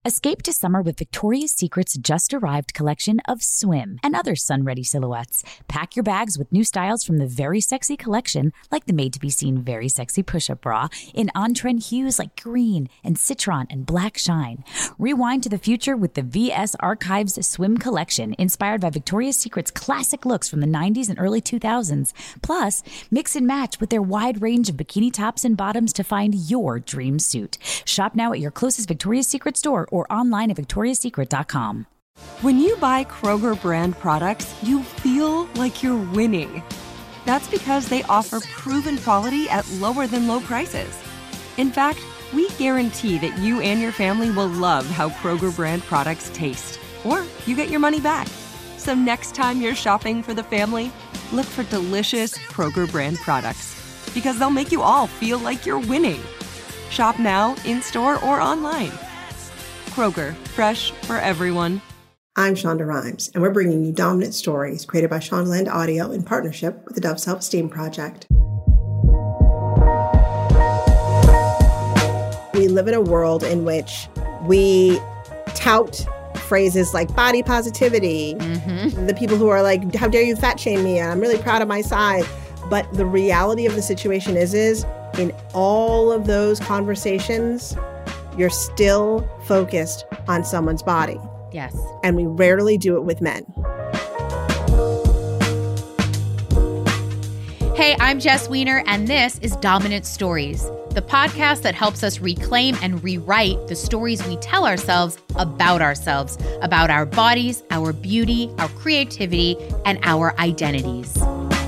Escape to summer with Victoria's Secret's just-arrived collection of swim and other sun-ready silhouettes. Pack your bags with new styles from the Very Sexy collection, like the made-to-be-seen Very Sexy push-up bra, in on-trend hues like green and citron and black shine. Rewind to the future with the VS Archives swim collection, inspired by Victoria's Secret's classic looks from the 90s and early 2000s. Plus, mix and match with their wide range of bikini tops and bottoms to find your dream suit. Shop now at your closest Victoria's Secret store or online at victoriassecret.com. When you buy Kroger brand products, you feel like you're winning. That's because they offer proven quality at lower than low prices. In fact, we guarantee that you and your family will love how Kroger brand products taste, or you get your money back. So next time you're shopping for the family, look for delicious Kroger brand products, because they'll make you all feel like you're winning. Shop now, in-store, or online. Kroger, fresh for everyone. I'm Shonda Rhimes, and we're bringing you Dominant Stories, created by Shondaland Audio in partnership with the Dove Self-Esteem Project. We live in a world in which we tout phrases like body positivity, the people who are like, how dare you fat shame me, I'm really proud of my size. But the reality of the situation is in all of those conversations, you're still focused on someone's body. Yes. And we rarely do it with men. Hey, I'm Jess Weiner, and this is Dominant Stories, the podcast that helps us reclaim and rewrite the stories we tell ourselves, about our bodies, our beauty, our creativity, and our identities.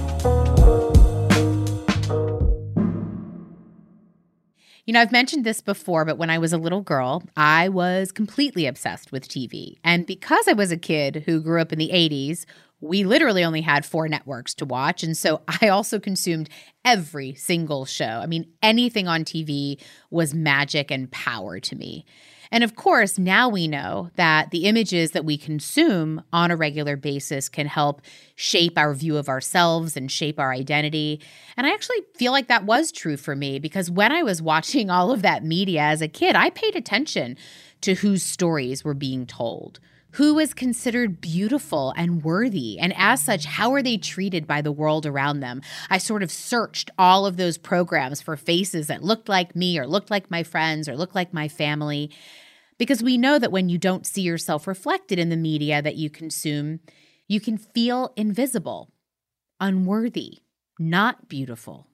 You know, I've mentioned this before, but when I was a little girl, I was completely obsessed with TV. And because I was a kid who grew up in the 80s, we literally only had 4 networks to watch. And so I also consumed every single show. I mean, anything on TV was magic and power to me. And of course, now we know that the images that we consume on a regular basis can help shape our view of ourselves and shape our identity. And I actually feel like that was true for me, because when I was watching all of that media as a kid, I paid attention to whose stories were being told. Who was considered beautiful and worthy? And as such, how are they treated by the world around them? I sort of searched all of those programs for faces that looked like me or looked like my friends or looked like my family. Because we know that when you don't see yourself reflected in the media that you consume, you can feel invisible, unworthy, not beautiful.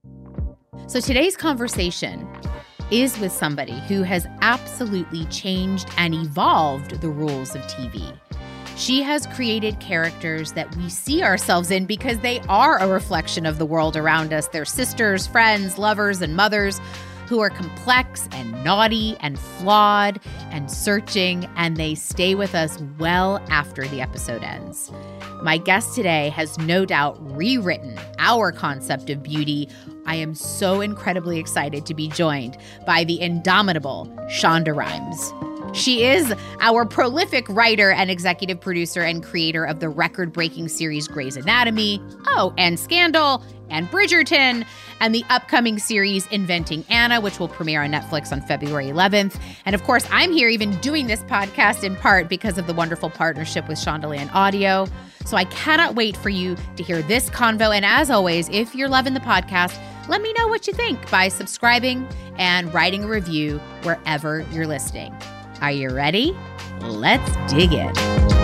So today's conversation is with somebody who has absolutely changed and evolved the rules of TV. She has created characters that we see ourselves in because they are a reflection of the world around us. They're sisters, friends, lovers, and mothers who are complex and naughty and flawed and searching, and they stay with us well after the episode ends. My guest today has no doubt rewritten our concept of beauty. I am so incredibly excited to be joined by the indomitable Shonda Rhimes. She is our prolific writer and executive producer and creator of the record-breaking series Grey's Anatomy, and Scandal, and Bridgerton, and the upcoming series Inventing Anna, which will premiere on Netflix on February 11th. And of course, I'm here even doing this podcast in part because of the wonderful partnership with Shondaland Audio. So I cannot wait for you to hear this convo. And as always, if you're loving the podcast, let me know what you think by subscribing and writing a review wherever you're listening. Are you ready? Let's dig in.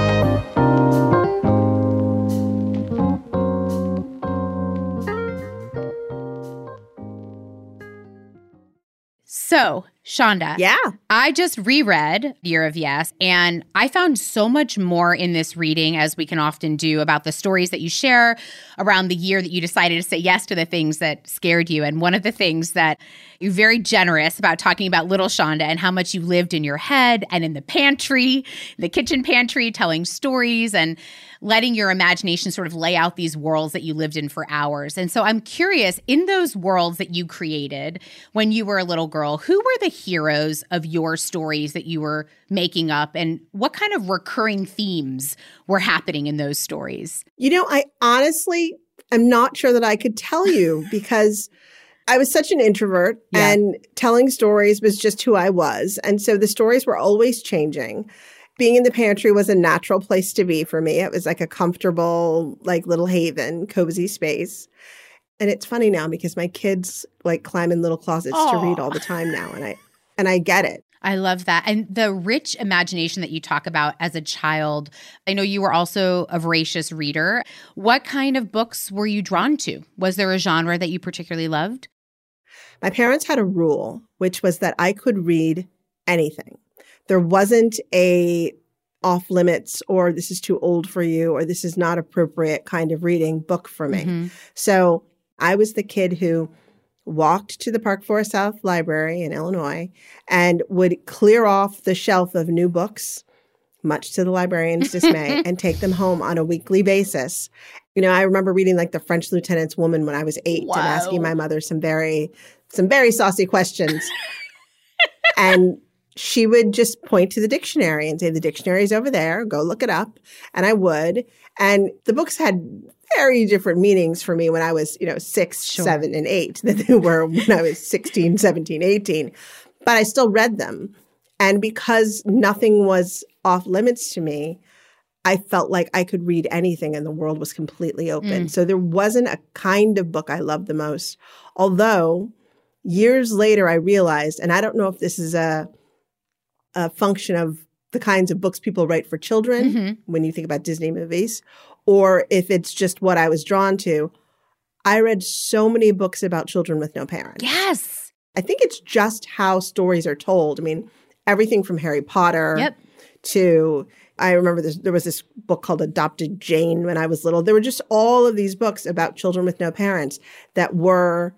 So, Shonda. Yeah. I just reread Year of Yes, and I found so much more in this reading, as we can often do, about the stories that you share around the year that you decided to say yes to the things that scared you. And one of the things that you're very generous about talking about little Shonda and how much you lived in your head and in the pantry, the kitchen pantry, telling stories and letting your imagination sort of lay out these worlds that you lived in for hours. And so I'm curious, in those worlds that you created when you were a little girl, who were the heroes of your stories that you were making up, and what kind of recurring themes were happening in those stories? You know, I honestly am not sure that I could tell you, because I was such an introvert and telling stories was just who I was. And so the stories were always changing. Being in the pantry was a natural place to be for me. It was like a comfortable, like little haven, cozy space. And it's funny now because my kids like climb in little closets to read all the time now. And I get it. I love that. And the rich imagination that you talk about as a child. I know you were also a voracious reader. What kind of books were you drawn to? Was there a genre that you particularly loved? My parents had a rule, which was that I could read anything. There wasn't a off limits or this is too old for you or this is not appropriate kind of reading book for me. Mm-hmm. So I was the kid who walked to the Park Forest South Library in Illinois and would clear off the shelf of new books, much to the librarian's dismay, and take them home on a weekly basis. You know, I remember reading like The French Lieutenant's Woman when I was 8 and asking my mother some very saucy questions. And she would just point to the dictionary and say, the dictionary's over there, go look it up. And I would. And the books had very different meanings for me when I was, 6, 7, and 8 than they were when I was 16, 17, 18. But I still read them. And because nothing was off limits to me, I felt like I could read anything and the world was completely open. So there wasn't a kind of book I loved the most. Although years later I realized, and I don't know if this is a function of the kinds of books people write for children when you think about Disney movies, or if it's just what I was drawn to. I read so many books about children with no parents. Yes. I think it's just how stories are told. I mean, everything from Harry Potter to, I remember there was this book called Adopted Jane when I was little. There were just all of these books about children with no parents that were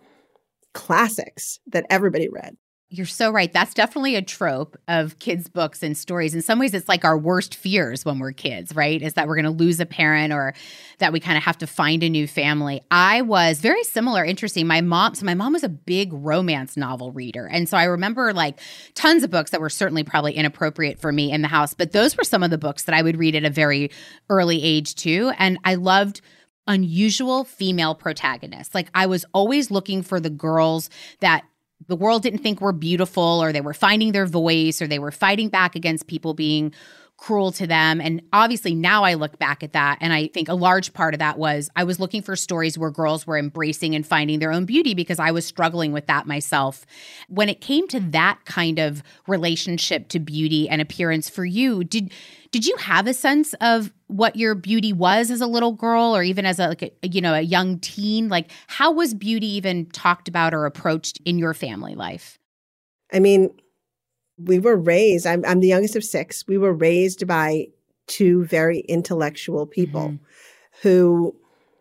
classics that everybody read. You're so right. That's definitely a trope of kids' books and stories. In some ways, it's like our worst fears when we're kids, right? Is that we're going to lose a parent or that we kind of have to find a new family. I was very similar, interesting. My mom was a big romance novel reader. And so I remember like tons of books that were certainly probably inappropriate for me in the house. But those were some of the books that I would read at a very early age too. And I loved unusual female protagonists. Like I was always looking for the girls that the world didn't think were beautiful, or they were finding their voice, or they were fighting back against people being cruel to them. And obviously now I look back at that and I think a large part of that was I was looking for stories where girls were embracing and finding their own beauty because I was struggling with that myself. When it came to that kind of relationship to beauty and appearance for you, did you have a sense of what your beauty was as a little girl or even as a young teen? Like how was beauty even talked about or approached in your family life? I mean, we were raised, I'm the youngest of 6. We were raised by 2 very intellectual people who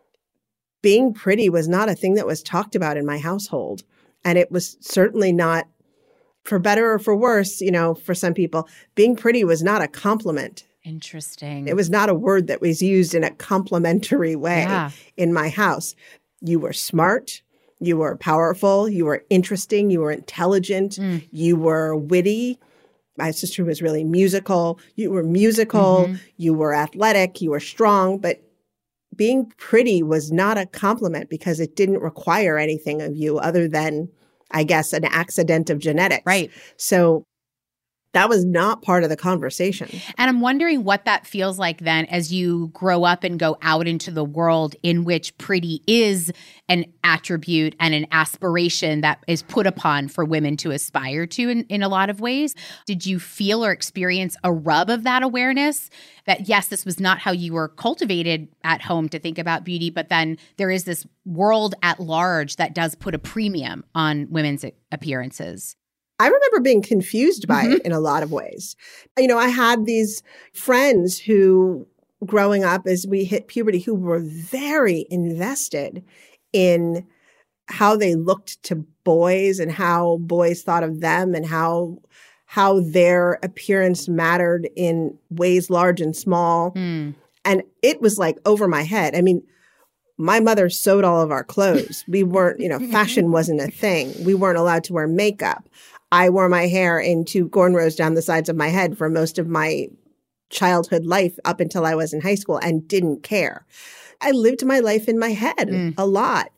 being pretty was not a thing that was talked about in my household. And it was certainly not, for better or for worse, for some people, being pretty was not a compliment. Interesting. It was not a word that was used in a complimentary way in my house. You were smart. You were powerful, you were interesting, you were intelligent, you were witty. My sister was really musical. You were musical, you were athletic, you were strong. But being pretty was not a compliment because it didn't require anything of you other than, I guess, an accident of genetics. Right. So that was not part of the conversation. And I'm wondering what that feels like then as you grow up and go out into the world in which pretty is an attribute and an aspiration that is put upon for women to aspire to in a lot of ways. Did you feel or experience a rub of that awareness that, yes, this was not how you were cultivated at home to think about beauty, but then there is this world at large that does put a premium on women's appearances? I remember being confused by it in a lot of ways. I had these friends who, growing up as we hit puberty, who were very invested in how they looked to boys and how boys thought of them and how their appearance mattered in ways large and small. And it was like over my head. I mean, my mother sewed all of our clothes. We weren't, fashion wasn't a thing. We weren't allowed to wear makeup. I wore my hair into cornrows down the sides of my head for most of my childhood life up until I was in high school and didn't care. I lived my life in my head a lot.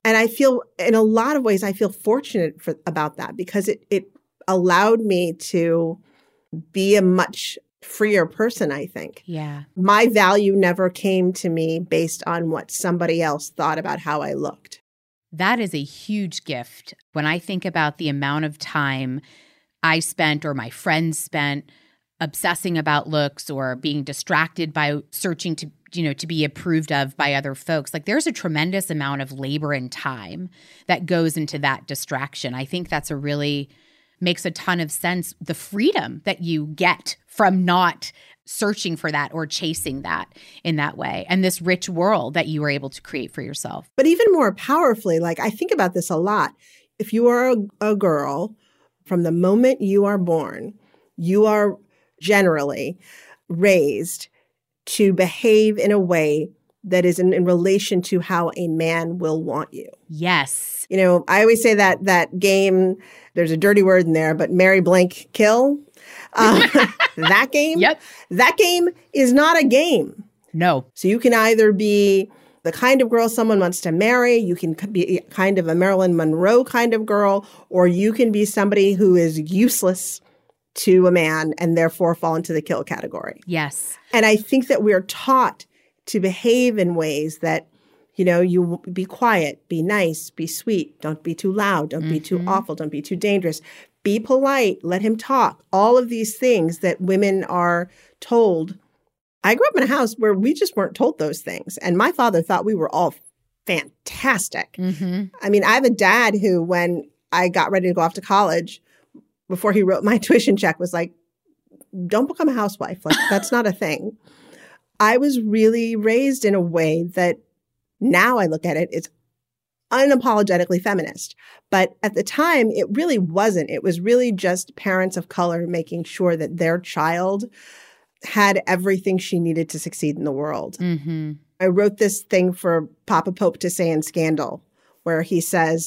And I feel, in a lot of ways, I feel fortunate about that because it allowed me to be a much freer person, I think. Yeah. My value never came to me based on what somebody else thought about how I looked. That is a huge gift. When I think about the amount of time I spent or my friends spent obsessing about looks or being distracted by searching to be approved of by other folks, like there's a tremendous amount of labor and time that goes into that distraction. I think that's makes a ton of sense, the freedom that you get from not searching for that or chasing that in that way, and this rich world that you were able to create for yourself. But even more powerfully, like I think about this a lot. If you are a girl, from the moment you are born, you are generally raised to behave in a way that is in relation to how a man will want you. Yes. You know, I always say that game, there's a dirty word in there, but marry, blank, kill. That game, Yep. That game is not a game. No. So you can either be the kind of girl someone wants to marry, you can be kind of a Marilyn Monroe kind of girl, or you can be somebody who is useless to a man and therefore fall into the kill category. Yes. And I think that we're taught to behave in ways that, you know, you be quiet, be nice, be sweet, don't be too loud, don't be too awful, don't be too dangerous, be polite, let him talk. All of these things that women are told. I grew up in a house where we just weren't told those things. And my father thought we were all fantastic. Mm-hmm. I mean, I have a dad who, when I got ready to go off to college, before he wrote my tuition check, was like, don't become a housewife. Like, that's not a thing. I was really raised in a way that now I look at it, it's unapologetically feminist. But at the time, it really wasn't. It was really just parents of color making sure that their child had everything she needed to succeed in the world. Mm-hmm. I wrote this thing for Papa Pope to say in Scandal, where he says,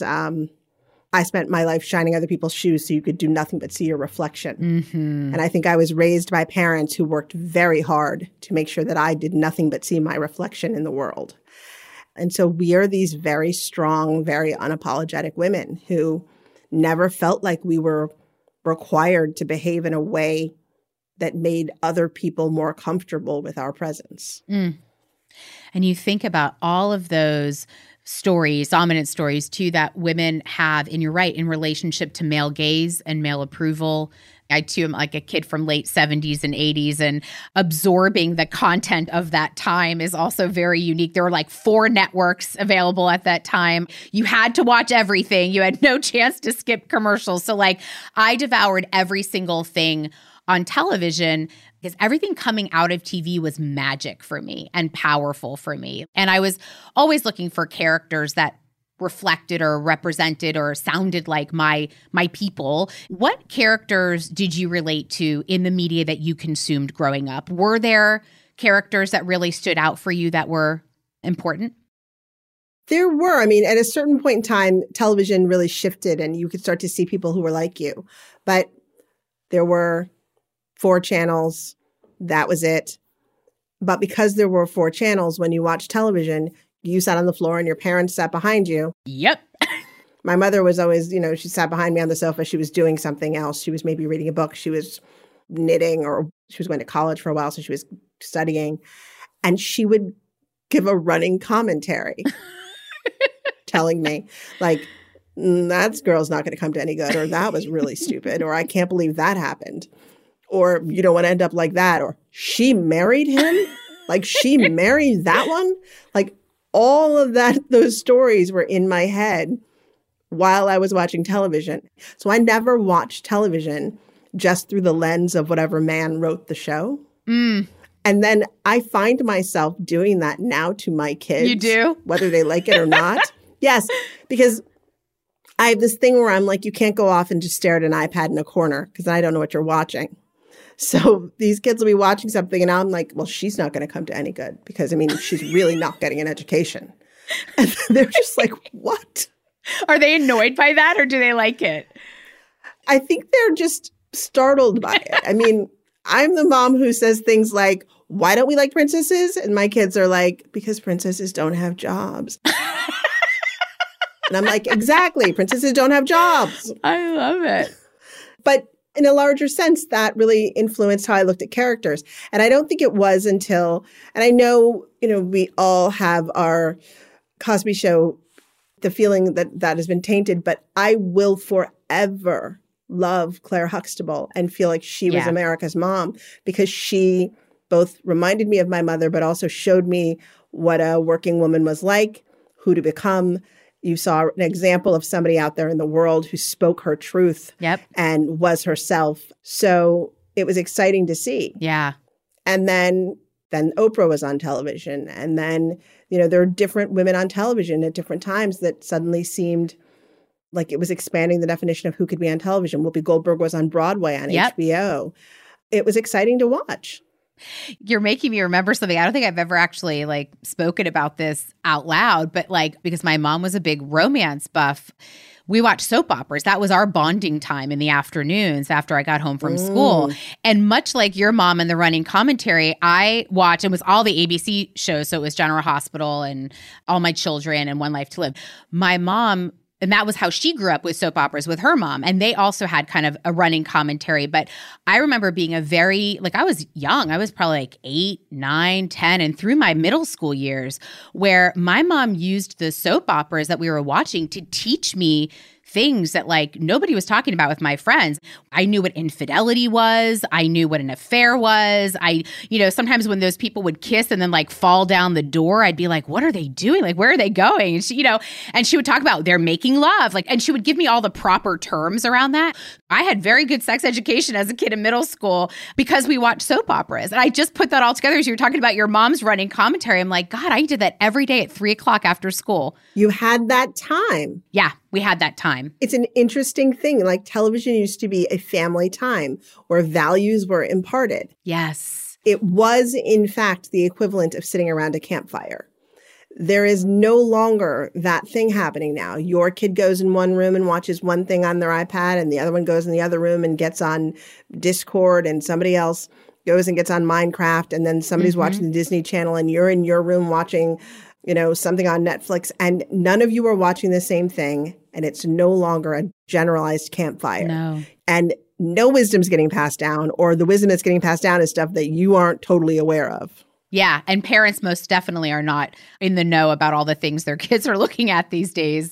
I spent my life shining other people's shoes so you could do nothing but see your reflection. Mm-hmm. And I think I was raised by parents who worked very hard to make sure that I did nothing but see my reflection in the world. And so we are these very strong, very unapologetic women who never felt like we were required to behave in a way that made other people more comfortable with our presence. Mm. And you think about all of those stories, dominant stories too, that women have, and you're right, in relationship to male gaze and male approval. I too am like a kid from late 70s and 80s, and absorbing the content of that time is also very unique. There were like 4 networks available at that time. You had to watch everything. You had no chance to skip commercials. So like I devoured every single thing on television because everything coming out of TV was magic for me and powerful for me. And I was always looking for characters that reflected or represented or sounded like my people. What characters did you relate to in the media that you consumed growing up? Were there characters that really stood out for you that were important? There were. I mean, at a certain point in time, television really shifted and you could start to see people who were like you. But there were 4 channels. That was it. But because there were 4 channels, when you watched television, you sat on the floor and your parents sat behind you. Yep. My mother was always, she sat behind me on the sofa. She was doing something else. She was maybe reading a book. She was knitting, or she was going to college for a while, so she was studying. And she would give a running commentary telling me, like, that girl's not going to come to any good, or that was really stupid, or I can't believe that happened, or you don't want to end up like that, or she married him, like she married that one. Like all of that, those stories were in my head while I was watching television. So I never watched television just through the lens of whatever man wrote the show. Mm. And then I find myself doing that now to my kids. You do? Whether they like it or not. Yes, because I have this thing where I'm like, you can't go off and just stare at an iPad in a corner because I don't know what you're watching. So these kids will be watching something and I'm like, well, she's not going to come to any good because, I mean, she's really not getting an education. And they're just like, what? Are they annoyed by that or do they like it? I think they're just startled by it. I mean, I'm the mom who says things like, why don't we like princesses? And my kids are like, because princesses don't have jobs. And I'm like, exactly. Princesses don't have jobs. I love it. But in a larger sense, that really influenced how I looked at characters. And I don't think it was until, and I know, we all have our Cosby Show, the feeling that has been tainted, but I will forever love Claire Huxtable and feel like she was America's mom, because she both reminded me of my mother, but also showed me what a working woman was like, who to become. You saw an example of somebody out there in the world who spoke her truth and was herself. So it was exciting to see. Yeah. And then Oprah was on television. And then, there are different women on television at different times that suddenly seemed like it was expanding the definition of who could be on television. Whoopi Goldberg was on Broadway on HBO. It was exciting to watch. You're making me remember something. I don't think I've ever actually spoken about this out loud, but because my mom was a big romance buff, we watched soap operas. That was our bonding time in the afternoons after I got home from school. And much like your mom and the running commentary, I watched, it was all the ABC shows. So it was General Hospital and All My Children and One Life to Live. My mom, and that was how she grew up with soap operas with her mom. And they also had kind of a running commentary. But I remember being I was young. I was probably 8, 9, 10, and through my middle school years, where my mom used the soap operas that we were watching to teach me things that nobody was talking about with my friends. I knew what infidelity was. I knew what an affair was. Sometimes when those people would kiss and then fall down the door, I'd be like, what are they doing? Where are they going? And she would talk about they're making love. And she would give me all the proper terms around that. I had very good sex education as a kid in middle school because we watched soap operas. And I just put that all together as you were talking about your mom's running commentary. I'm like, God, I did that every day at 3:00 after school. You had that time. Yeah, we had that time. It's an interesting thing. Television used to be a family time where values were imparted. Yes. It was, in fact, the equivalent of sitting around a campfire. There is no longer that thing happening now. Your kid goes in one room and watches one thing on their iPad, and the other one goes in the other room and gets on Discord, and somebody else goes and gets on Minecraft, and then somebody's watching the Disney Channel, and you're in your room watching something on Netflix, and none of you are watching the same thing, and it's no longer a generalized campfire. No. And no wisdom's getting passed down, or the wisdom that's getting passed down is stuff that you aren't totally aware of. Yeah, and parents most definitely are not in the know about all the things their kids are looking at these days.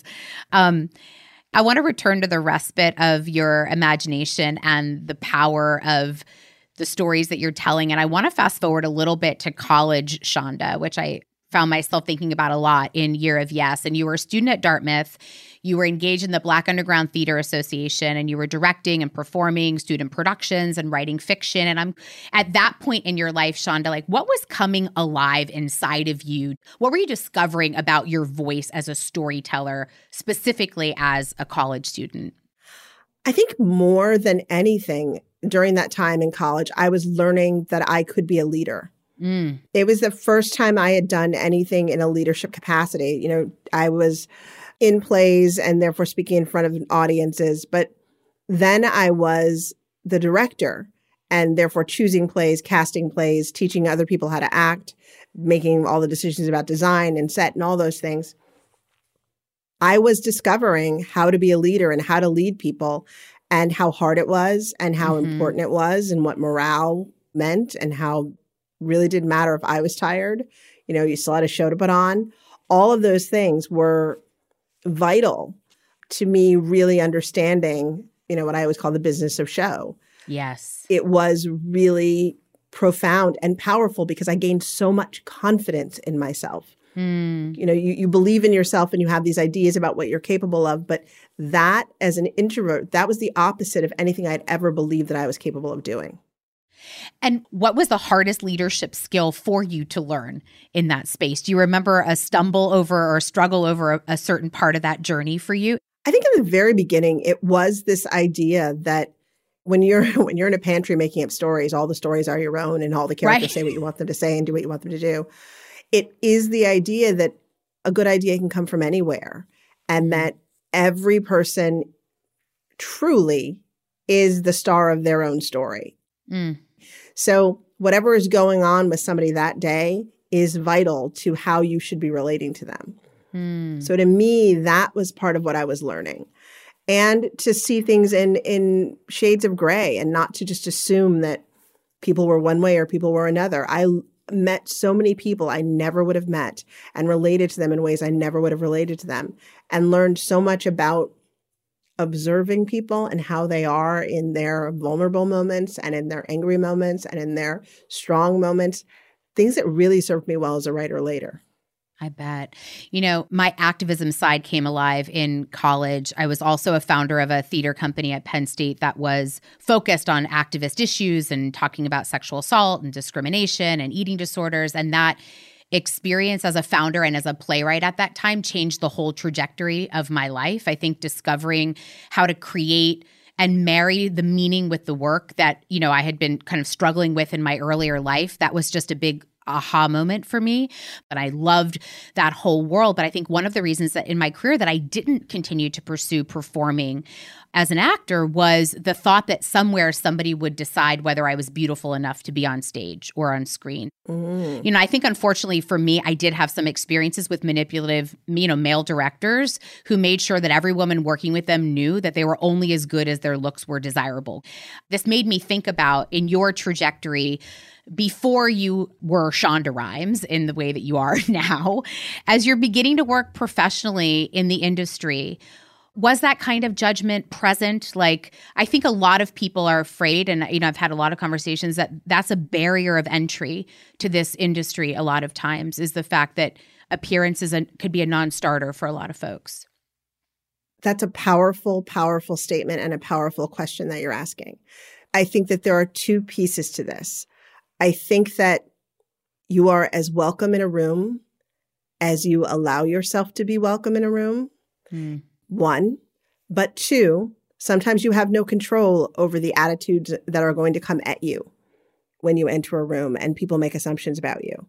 I want to return to the respite of your imagination and the power of the stories that you're telling. And I want to fast forward a little bit to college, Shonda, which I found myself thinking about a lot in Year of Yes. And you were a student at Dartmouth. You were engaged in the Black Underground Theater Association, and you were directing and performing student productions and writing fiction. And I'm at that point in your life, Shonda, what was coming alive inside of you? What were you discovering about your voice as a storyteller, specifically as a college student? I think more than anything during that time in college, I was learning that I could be a leader. It was the first time I had done anything in a leadership capacity. I was in plays and therefore speaking in front of audiences, but then I was the director and therefore choosing plays, casting plays, teaching other people how to act, making all the decisions about design and set and all those things. I was discovering how to be a leader and how to lead people and how hard it was and how important it was and what morale meant and how really didn't matter if I was tired. You still had a show to put on. All of those things were vital to me really understanding, what I always call the business of show. Yes. It was really profound and powerful because I gained so much confidence in myself. You believe in yourself and you have these ideas about what you're capable of. But that, as an introvert, that was the opposite of anything I'd ever believed that I was capable of doing. And what was the hardest leadership skill for you to learn in that space? Do you remember a stumble over or struggle over a certain part of that journey for you? I think in the very beginning, it was this idea that when you're in a pantry making up stories, all the stories are your own and all the characters say what you want them to say and do what you want them to do. It is the idea that a good idea can come from anywhere and that every person truly is the star of their own story. So whatever is going on with somebody that day is vital to how you should be relating to them. So to me, that was part of what I was learning. And to see things in shades of gray and not to just assume that people were one way or people were another. I met so many people I never would have met and related to them in ways I never would have related to them, and learned so much about observing people and how they are in their vulnerable moments and in their angry moments and in their strong moments, things that really served me well as a writer later. I bet. You know, my activism side came alive in college. I was also a founder of a theater company at Penn State that was focused on activist issues and talking about sexual assault and discrimination and eating disorders. And that experience as a founder and as a playwright at that time changed the whole trajectory of my life. I think discovering how to create and marry the meaning with the work that, you know, I had been kind of struggling with in my earlier life, that was just a big aha moment for me. But I loved that whole world. But I think one of the reasons that in my career that I didn't continue to pursue performing as an actor was the thought that somewhere somebody would decide whether I was beautiful enough to be on stage or on screen. You know, I think unfortunately for me, I did have some experiences with manipulative, you know, male directors who made sure that every woman working with them knew that they were only as good as their looks were desirable. This made me think about in your trajectory before you were Shonda Rhimes in the way that you are now, as you're beginning to work professionally in the industry, was that kind of judgment present? Like, I think a lot of people are afraid, and, you know, I've had a lot of conversations that that's a barrier of entry to this industry a lot of times, is the fact that appearance could be a non-starter for a lot of folks. That's a powerful, powerful statement and a powerful question that you're asking. I think that there are two pieces to this. I think that you are as welcome in a room as you allow yourself to be welcome in a room. One. But two, sometimes you have no control over the attitudes that are going to come at you when you enter a room and people make assumptions about you.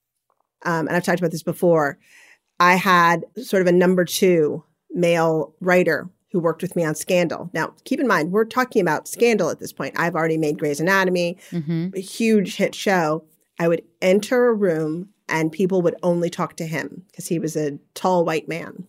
And I've talked about this before. I had sort of a number two male writer who worked with me on Scandal. Now, keep in mind, we're talking about Scandal at this point. I've already made Grey's Anatomy, a huge hit show. I would enter a room and people would only talk to him because he was a tall white man.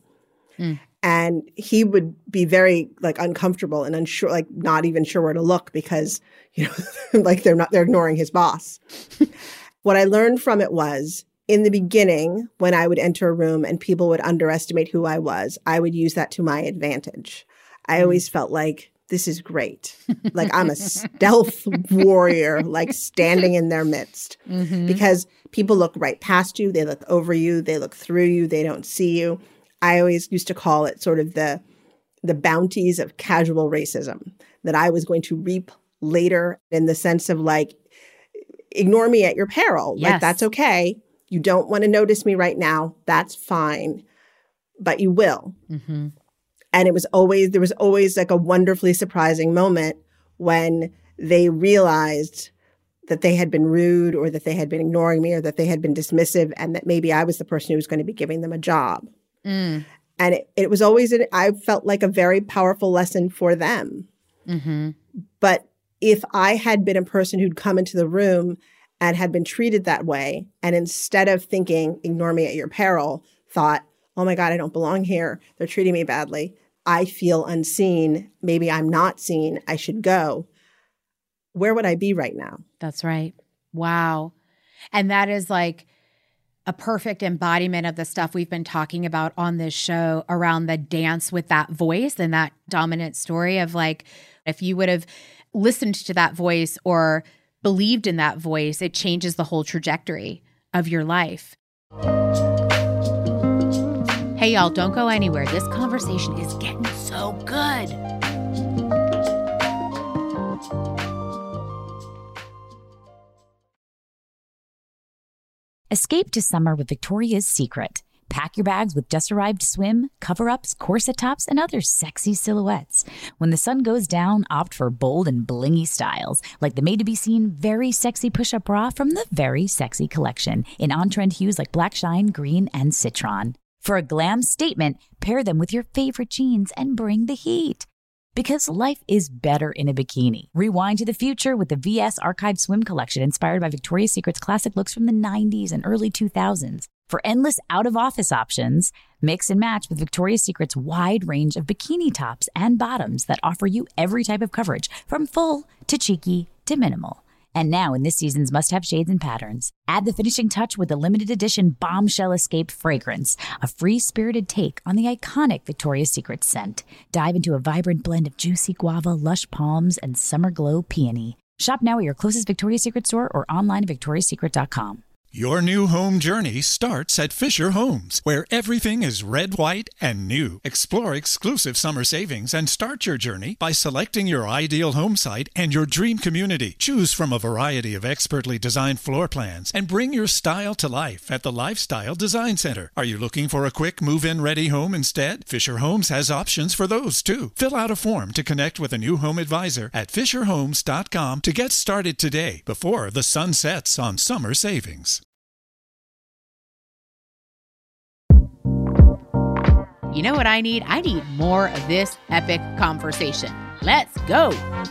And he would be very like uncomfortable and unsure, like not even sure where to look because, you know, like they're ignoring his boss. What I learned from it was, in the beginning, when I would enter a room and people would underestimate who I was, I would use that to my advantage. I always felt like, this is great. Like I'm a stealth warrior, like standing in their midst. Because people look right past you, they look over you, they look through you, they don't see you. I always used to call it sort of the bounties of casual racism that I was going to reap later, in the sense of like, ignore me at your peril. Yes. Like, that's okay. You don't want to notice me right now. That's fine. But you will. And there was always like a wonderfully surprising moment when they realized that they had been rude or that they had been ignoring me or that they had been dismissive and that maybe I was the person who was going to be giving them a job. And it was always, I felt like a very powerful lesson for them. But if I had been a person who'd come into the room and had been treated that way, and instead of thinking, ignore me at your peril, thought, oh my God, I don't belong here. They're treating me badly. I feel unseen. Maybe I'm not seen. I should go. Where would I be right now? That's right. Wow. And that is like a perfect embodiment of the stuff we've been talking about on this show around the dance with that voice and that dominant story of like, if you would have listened to that voice or believed in that voice, it changes the whole trajectory of your life. Hey, y'all, don't go anywhere. This conversation is getting so good. Escape to summer with Victoria's Secret. Pack your bags with just-arrived swim, cover-ups, corset tops, and other sexy silhouettes. When the sun goes down, opt for bold and blingy styles, like the made-to-be-seen Very Sexy Push-Up Bra from the Very Sexy Collection, in on-trend hues like black shine, green, and citron. For a glam statement, pair them with your favorite jeans and bring the heat. Because life is better in a bikini. Rewind to the future with the VS Archive Swim Collection, inspired by Victoria's Secret's classic looks from the 90s and early 2000s. For endless out-of-office options, mix and match with Victoria's Secret's wide range of bikini tops and bottoms that offer you every type of coverage, from full to cheeky to minimal. And now, in this season's must-have shades and patterns, add the finishing touch with the limited edition Bombshell Escape fragrance, a free-spirited take on the iconic Victoria's Secret scent. Dive into a vibrant blend of juicy guava, lush palms, and summer glow peony. Shop now at your closest Victoria's Secret store or online at victoriassecret.com. Your new home journey starts at Fisher Homes, where everything is red, white, and new. Explore exclusive summer savings and start your journey by selecting your ideal home site and your dream community. Choose from a variety of expertly designed floor plans and bring your style to life at the Lifestyle Design Center. Are you looking for a quick move-in ready home instead? Fisher Homes has options for those too. Fill out a form to connect with a new home advisor at fisherhomes.com to get started today before the sun sets on summer savings. You know what I need? I need more of this epic conversation. Let's go.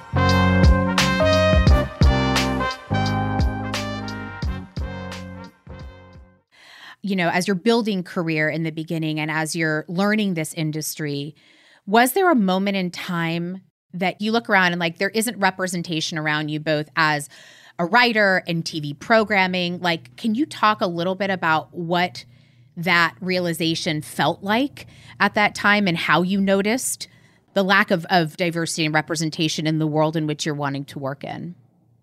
You know, as you're building career in the beginning and as you're learning this industry, was there a moment in time that you look around and like there isn't representation around you both as a writer and TV programming? Like, can you talk a little bit about what that realization felt like at that time and how you noticed the lack of diversity and representation in the world in which you're wanting to work in?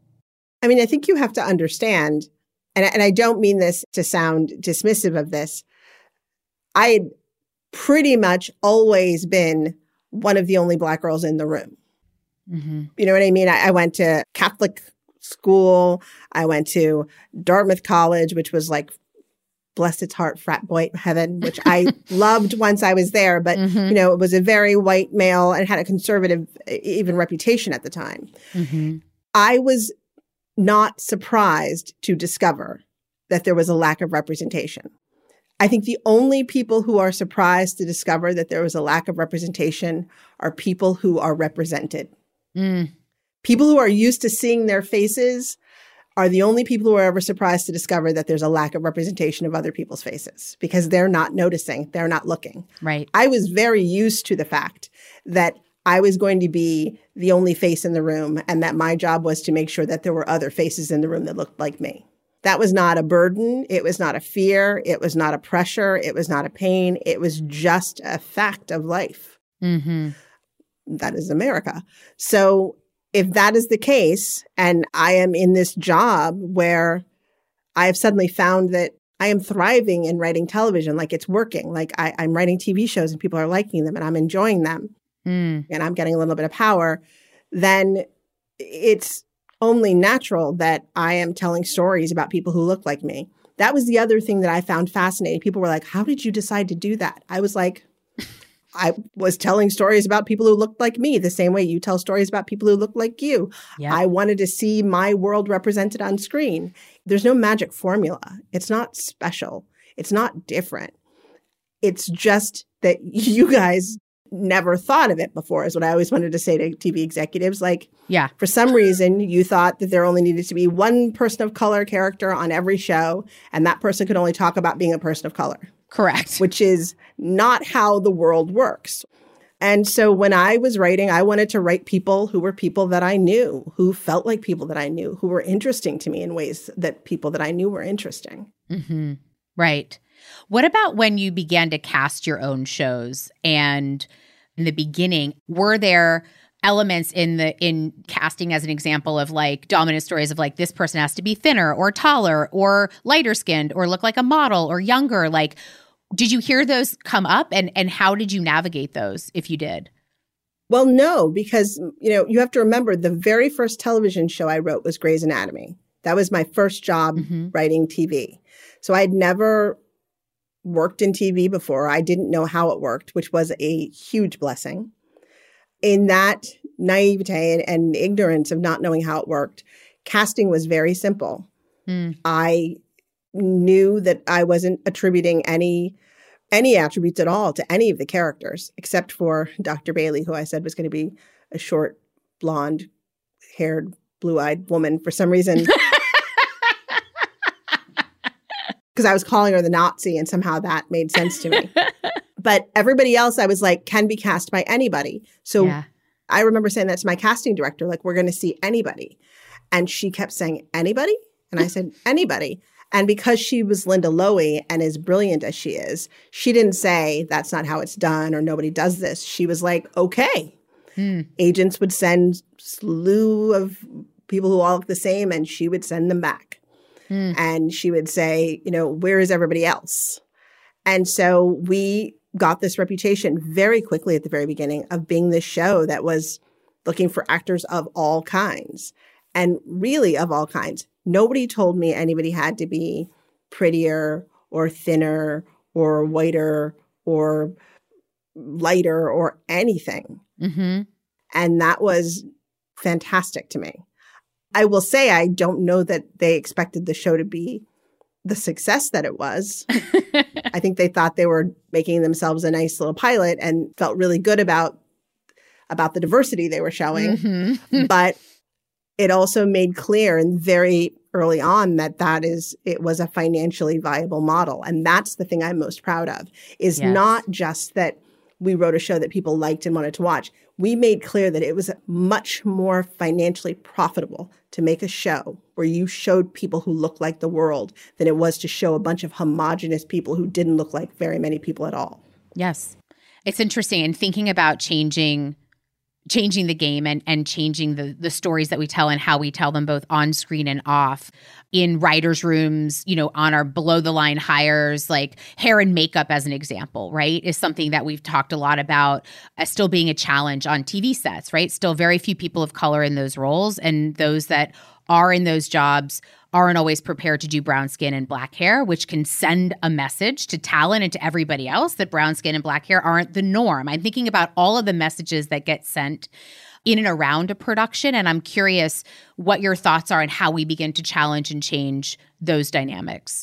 I mean, I think you have to understand, and I don't mean this to sound dismissive of this, I had pretty much always been one of the only Black girls in the room. Mm-hmm. You know what I mean? I went to Catholic school. I went to Dartmouth College, which was like, bless its heart, frat boy heaven, which I loved once I was there. But, you know, it was a very white male and had a conservative even reputation at the time. Mm-hmm. I was not surprised to discover that there was a lack of representation. I think the only people who are surprised to discover that there was a lack of representation are people who are represented. Mm. People who are used to seeing their faces are the only people who are ever surprised to discover that there's a lack of representation of other people's faces because they're not noticing, they're not looking. Right. I was very used to the fact that I was going to be the only face in the room and that my job was to make sure that there were other faces in the room that looked like me. That was not a burden. It was not a fear. It was not a pressure. It was not a pain. It was just a fact of life. Mm-hmm. That is America. So if that is the case, and I am in this job where I have suddenly found that I am thriving in writing television, like it's working, like I'm writing TV shows and people are liking them and I'm enjoying them and I'm getting a little bit of power, then it's only natural that I am telling stories about people who look like me. That was the other thing that I found fascinating. People were like, how did you decide to do that? I was like, I was telling stories about people who looked like me the same way you tell stories about people who look like you. Yep. I wanted to see my world represented on screen. There's no magic formula. It's not special. It's not different. It's just that you guys never thought of it before is what I always wanted to say to TV executives. Like, for some reason, you thought that there only needed to be one person of color character on every show, and that person could only talk about being a person of color. Correct. Which is not how the world works. And so when I was writing, I wanted to write people who were people that I knew, who felt like people that I knew, who were interesting to me in ways that people that I knew were interesting. Mm-hmm. Right. What about when you began to cast your own shows? And in the beginning, were there elements in casting, as an example, of like dominant stories of like this person has to be thinner or taller or lighter skinned or look like a model or younger? Like, did you hear those come up and how did you navigate those if you did? Well, no, because, you know, you have to remember the very first television show I wrote was Grey's Anatomy. That was my first job writing TV. So I had never worked in TV before. I didn't know how it worked, which was a huge blessing. In that naivete and ignorance of not knowing how it worked, casting was very simple. I knew that I wasn't attributing any attributes at all to any of the characters, except for Dr. Bailey, who I said was going to be a short, blonde-haired, blue-eyed woman for some reason. because I was calling her the Nazi and somehow that made sense to me. But everybody else, I was like, can be cast by anybody. So I remember saying that to my casting director, like, we're going to see anybody. And she kept saying, anybody? And I said, anybody. And because she was Linda Lowy and as brilliant as she is, she didn't say that's not how it's done or nobody does this. She was like, okay. Agents would send slew of people who all look the same and she would send them back. And she would say, you know, where is everybody else? And so we got this reputation very quickly at the very beginning of being this show that was looking for actors of all kinds. And really of all kinds. Nobody told me anybody had to be prettier or thinner or whiter or lighter or anything. And that was fantastic to me. I will say I don't know that they expected the show to be the success that it was. I think they thought they were making themselves a nice little pilot and felt really good about the diversity they were showing. But it also made clear and very early on that it was a financially viable model. And that's the thing I'm most proud of, is not just that we wrote a show that people liked and wanted to watch. We made clear that it was much more financially profitable to make a show where you showed people who looked like the world than it was to show a bunch of homogenous people who didn't look like very many people at all. Yes. It's interesting. And thinking about changing the game and changing the stories that we tell and how we tell them both on screen and off in writers' rooms, you know, on our below the line hires, like hair and makeup as an example, right, is something that we've talked a lot about as still being a challenge on TV sets, right? Still very few people of color in those roles, and those that are in those jobs aren't always prepared to do brown skin and black hair, which can send a message to talent and to everybody else that brown skin and black hair aren't the norm. I'm thinking about all of the messages that get sent in and around a production, and I'm curious what your thoughts are on how we begin to challenge and change those dynamics.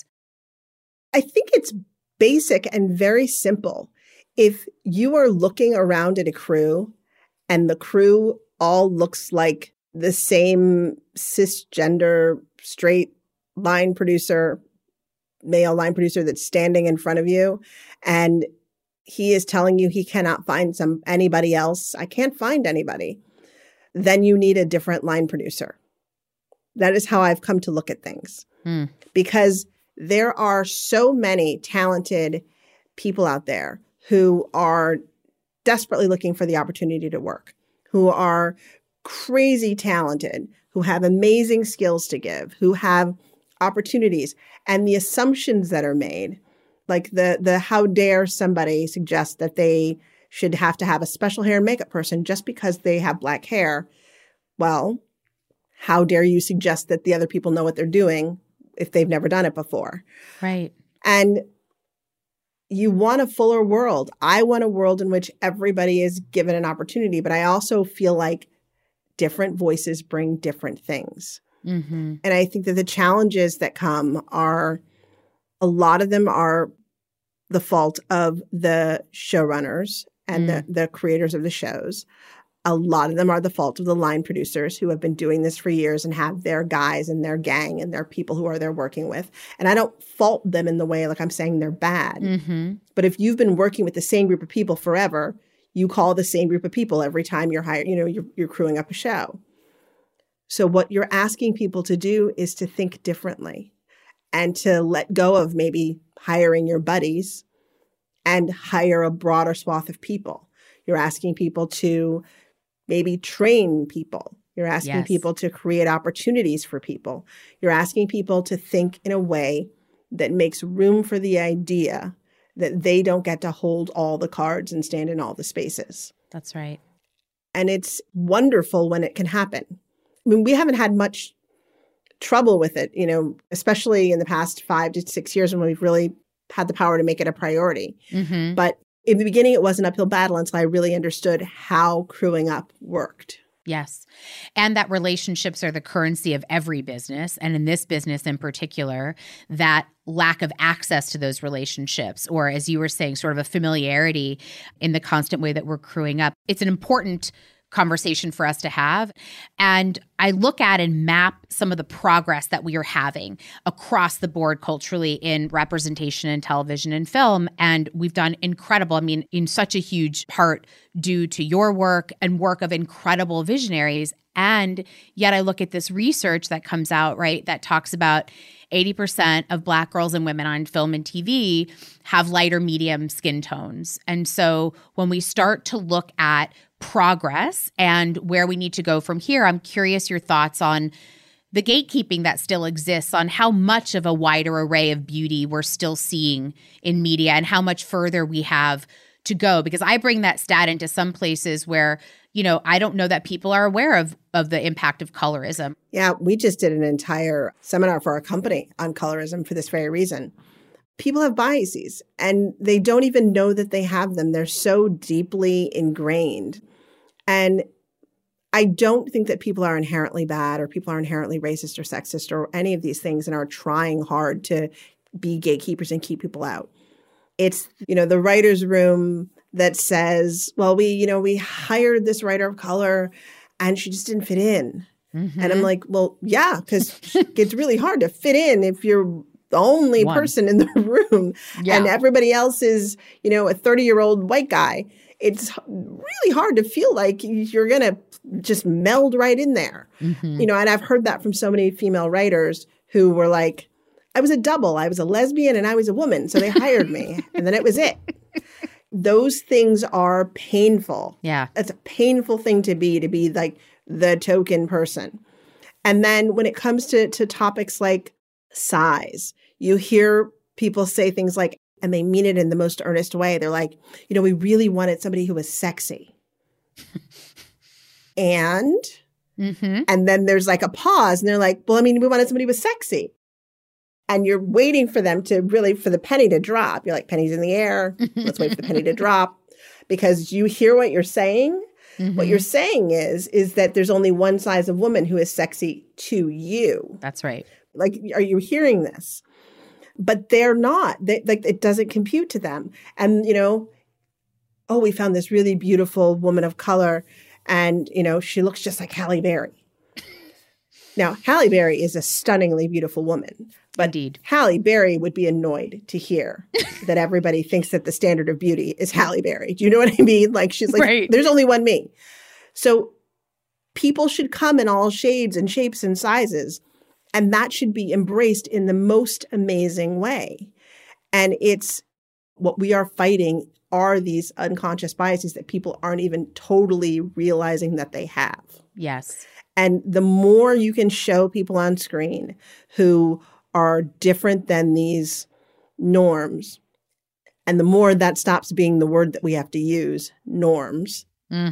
I think it's basic and very simple. If you are looking around at a crew and the crew all looks like the same cisgender, straight line producer, male line producer that's standing in front of you, and he is telling you he cannot find anybody else, I can't find anybody, then you need a different line producer. That is how I've come to look at things. Because there are so many talented people out there who are desperately looking for the opportunity to work, who are crazy talented, who have amazing skills to give, who have opportunities, and the assumptions that are made, like the how dare somebody suggest that they should have to have a special hair and makeup person just because they have black hair. Well, how dare you suggest that the other people know what they're doing if they've never done it before? Right. And you want a fuller world. I want a world in which everybody is given an opportunity, but I also feel like different voices bring different things. And I think that the challenges that come are, a lot of them are the fault of the showrunners and the creators of the shows. A lot of them are the fault of the line producers who have been doing this for years and have their guys and their gang and their people who are they're working with. And I don't fault them in the way like I'm saying they're bad. But if you've been working with the same group of people forever, you call the same group of people every time you're hired, you're crewing up a show. So what you're asking people to do is to think differently and to let go of maybe hiring your buddies and hire a broader swath of people. You're asking people to maybe train people. You're asking people to create opportunities for people. You're asking people to think in a way that makes room for the idea that they don't get to hold all the cards and stand in all the spaces. That's right. And it's wonderful when it can happen. I mean, we haven't had much trouble with it, especially in the past 5 to 6 years when we've really had the power to make it a priority. But in the beginning, it was an uphill battle until I really understood how crewing up worked. Yes. And that relationships are the currency of every business. And in this business in particular, that lack of access to those relationships, or as you were saying, sort of a familiarity in the constant way that we're crewing up. It's an important conversation for us to have. And I look at and map some of the progress that we are having across the board culturally in representation in television and film. And we've done incredible, I mean, in such a huge part due to your work and work of incredible visionaries. And yet I look at this research that comes out, right, that talks about 80% of Black girls and women on film and TV have light or medium skin tones. And so when we start to look at progress and where we need to go from here, I'm curious your thoughts on the gatekeeping that still exists, on how much of a wider array of beauty we're still seeing in media and how much further we have to go. Because I bring that stat into some places where, you know, I don't know that people are aware of the impact of colorism. Yeah, we just did an entire seminar for our company on colorism for this very reason. People have biases and they don't even know that they have them. They're so deeply ingrained. And I don't think that people are inherently bad or people are inherently racist or sexist or any of these things and are trying hard to be gatekeepers and keep people out. It's, you know, the writer's room that says, well, we hired this writer of color and she just didn't fit in. Mm-hmm. And I'm like, well, yeah, because it's really hard to fit in if you're the only person in the room and everybody else is, you know, a 30-year-old white guy. It's really hard to feel like you're going to just meld right in there. Mm-hmm. You know, and I've heard that from so many female writers who were like, I was a double. I was a lesbian and I was a woman. So they hired me. And then it was it. Those things are painful. Yeah. It's a painful thing to be like the token person. And then when it comes to topics like size, you hear people say things like, and they mean it in the most earnest way. They're like, you know, we really wanted somebody who was sexy. And then there's like a pause and they're like, well, I mean, we wanted somebody who was sexy. And you're waiting for them to really, for the penny to drop. You're like, penny's in the air. Let's wait for the penny to drop. Because you hear what you're saying. Mm-hmm. What you're saying is that there's only one size of woman who is sexy to you. That's right. Like, are you hearing this? But they're not. Like, it doesn't compute to them. And, you know, oh, we found this really beautiful woman of color. And, you know, she looks just like Halle Berry. Now, Halle Berry is a stunningly beautiful woman. But indeed, Halle Berry would be annoyed to hear that everybody thinks that the standard of beauty is Halle Berry. Do you know what I mean? Like, she's like, right. There's only one me. So people should come in all shades and shapes and sizes. And that should be embraced in the most amazing way. And it's what we are fighting are these unconscious biases that people aren't even totally realizing that they have. Yes. And the more you can show people on screen who are different than these norms, and the more that stops being the word that we have to use, norms,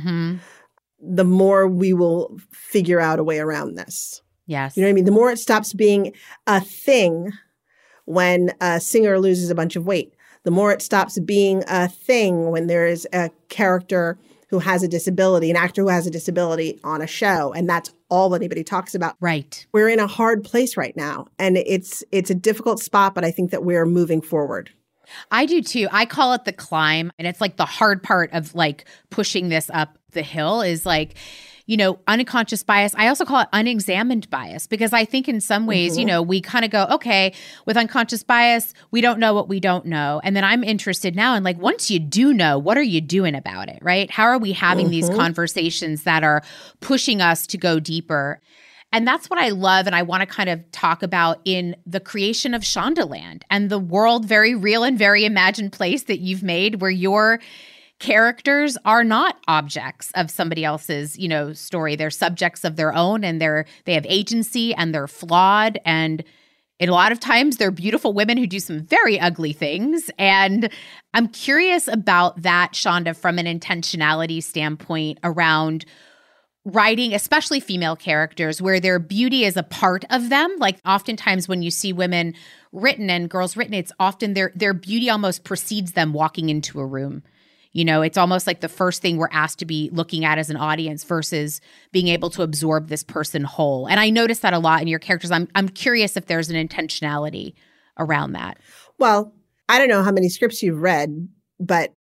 the more we will figure out a way around this. Yes. You know what I mean? The more it stops being a thing when a singer loses a bunch of weight, the more it stops being a thing when there is a character who has a disability, an actor who has a disability on a show, and that's all anybody talks about. Right. We're in a hard place right now, and it's a difficult spot, but I think that we're moving forward. I do too. I call it the climb, and it's like the hard part of like pushing this up the hill is like, you know, unconscious bias. I also call it unexamined bias because I think in some ways, you know, we kind of go, okay, with unconscious bias, we don't know what we don't know. And then I'm interested now in like, once you do know, what are you doing about it, right? How are we having these conversations that are pushing us to go deeper? And that's what I love and I want to kind of talk about in the creation of Shondaland and the world, very real and very imagined place that you've made where your characters are not objects of somebody else's, you know, story. They're subjects of their own and they have agency and they're flawed. And a lot of times they're beautiful women who do some very ugly things. And I'm curious about that, Shonda, from an intentionality standpoint around writing, especially female characters, where their beauty is a part of them. Like oftentimes when you see women written and girls written, it's often their beauty almost precedes them walking into a room. You know, it's almost like the first thing we're asked to be looking at as an audience versus being able to absorb this person whole. And I notice that a lot in your characters. I'm curious if there's an intentionality around that. Well, I don't know how many scripts you've read, but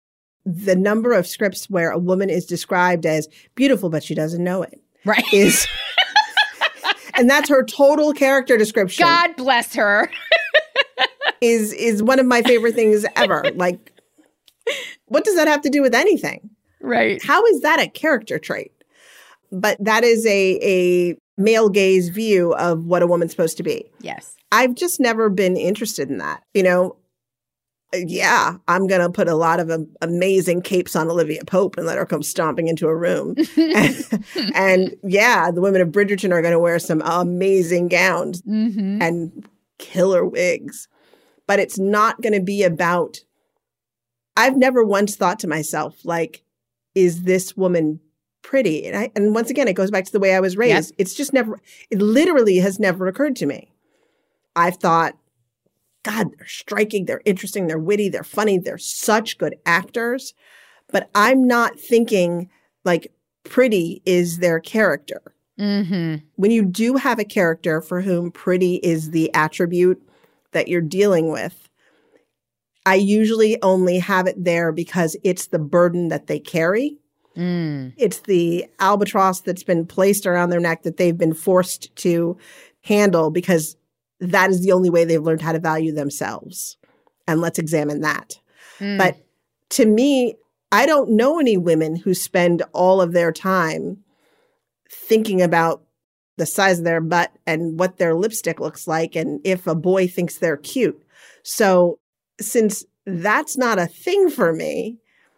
the number of scripts where a woman is described as beautiful, but she doesn't know it. Right. And that's her total character description. God bless her. is one of my favorite things ever. Like, what does that have to do with anything? Right. How is that a character trait? But that is a male gaze view of what a woman's supposed to be. Yes. I've just never been interested in that. Yeah, I'm going to put a lot of amazing capes on Olivia Pope and let her come stomping into a room. and yeah, the women of Bridgerton are going to wear some amazing gowns and killer wigs. But it's not going to be about, I've never once thought to myself, like, is this woman pretty? And once again, it goes back to the way I was raised. Yep. It's just never, it literally has never occurred to me. I've thought, God, they're striking, they're interesting, they're witty, they're funny, they're such good actors. But I'm not thinking like pretty is their character. When you do have a character for whom pretty is the attribute that you're dealing with, I usually only have it there because it's the burden that they carry. It's the albatross that's been placed around their neck that they've been forced to handle because that is the only way they've learned how to value themselves. And let's examine that. But to me, I don't know any women who spend all of their time thinking about the size of their butt and what their lipstick looks like and if a boy thinks they're cute. So since that's not a thing for me,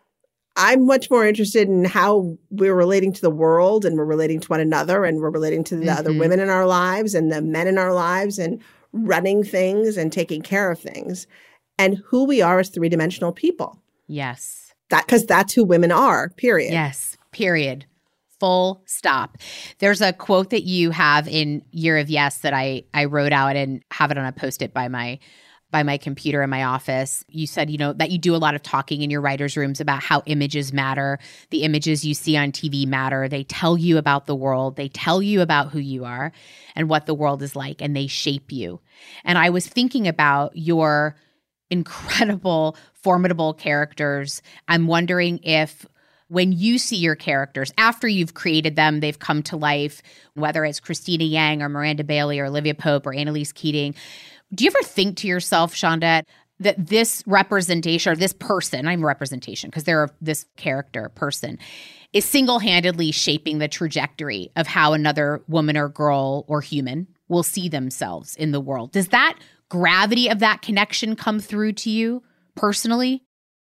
I'm much more interested in how we're relating to the world and we're relating to one another and we're relating to the other women in our lives and the men in our lives and running things and taking care of things and who we are as three-dimensional people. Yes. Because that's who women are, period. Yes, period. Full stop. There's a quote that you have in Year of Yes that I wrote out and have it on a Post-it by my computer in my office. You said, that you do a lot of talking in your writers' rooms about how images matter. The images you see on TV matter. They tell you about the world. They tell you about who you are and what the world is like, and they shape you. And I was thinking about your incredible, formidable characters. I'm wondering if when you see your characters, after you've created them, they've come to life, whether it's Christina Yang or Miranda Bailey or Olivia Pope or Annalise Keating, do you ever think to yourself, Shonda, that this representation or this person, I'm representation because they're this character person, is single-handedly shaping the trajectory of how another woman or girl or human will see themselves in the world? Does that gravity of that connection come through to you personally?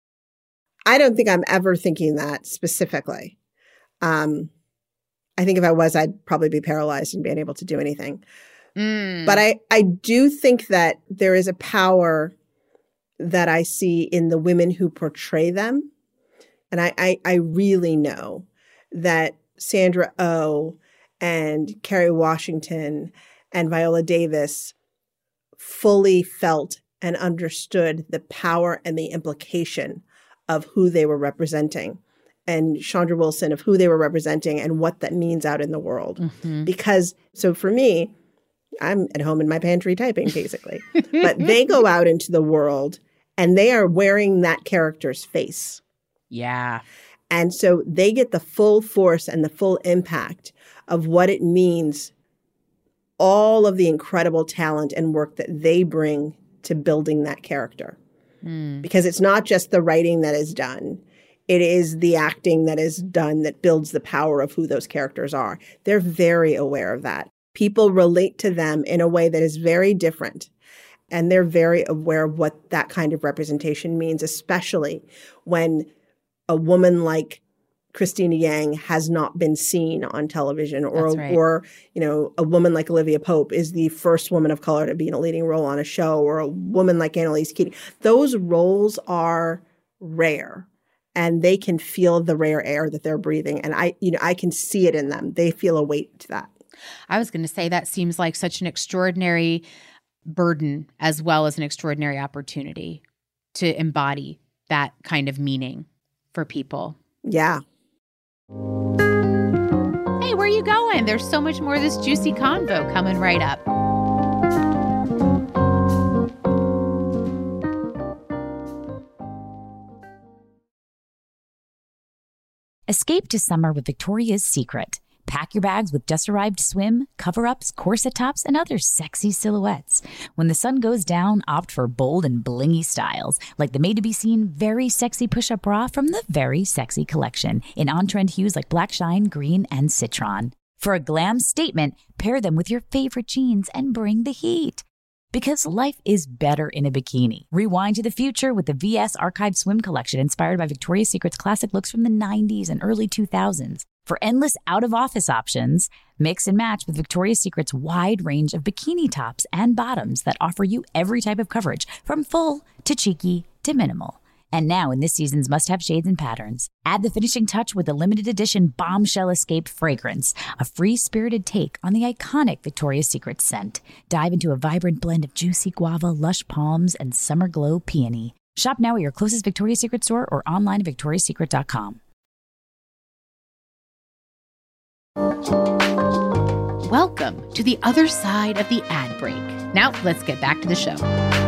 I don't think I'm ever thinking that specifically. I think if I was, I'd probably be paralyzed and be unable to do anything. But I do think that there is a power that I see in the women who portray them. And I really know that Sandra Oh and Kerry Washington and Viola Davis fully felt and understood the power and the implication of who they were representing, and Chandra Wilson of who they were representing and what that means out in the world. Because, so for me, I'm at home in my pantry typing, basically. But they go out into the world and they are wearing that character's face. Yeah. And so they get the full force and the full impact of what it means, all of the incredible talent and work that they bring to building that character. Because it's not just the writing that is done. It is the acting that is done that builds the power of who those characters are. They're very aware of that. People relate to them in a way that is very different. And they're very aware of what that kind of representation means, especially when a woman like Christina Yang has not been seen on television, or a woman like Olivia Pope is the first woman of color to be in a leading role on a show, or a woman like Annalise Keating. Those roles are rare. And they can feel the rare air that they're breathing. And I can see it in them. They feel a weight to that. I was going to say that seems like such an extraordinary burden as well as an extraordinary opportunity to embody that kind of meaning for people. Yeah. Hey, where are you going? There's so much more of this juicy convo coming right up. Escape to summer with Victoria's Secret. Pack your bags with just-arrived swim, cover-ups, corset tops, and other sexy silhouettes. When the sun goes down, opt for bold and blingy styles, like the made-to-be-seen Very Sexy Push-Up Bra from the Very Sexy Collection, in on-trend hues like black shine, green, and citron. For a glam statement, pair them with your favorite jeans and bring the heat. Because life is better in a bikini. Rewind to the future with the VS Archive Swim Collection inspired by Victoria's Secret's classic looks from the 90s and early 2000s. For endless out-of-office options, mix and match with Victoria's Secret's wide range of bikini tops and bottoms that offer you every type of coverage, from full to cheeky to minimal. And now in this season's must-have shades and patterns, add the finishing touch with the limited edition Bombshell Escape fragrance, a free-spirited take on the iconic Victoria's Secret scent. Dive into a vibrant blend of juicy guava, lush palms, and summer glow peony. Shop now at your closest Victoria's Secret store or online at victoriassecret.com. Welcome to the other side of the ad break. Now, let's get back to the show.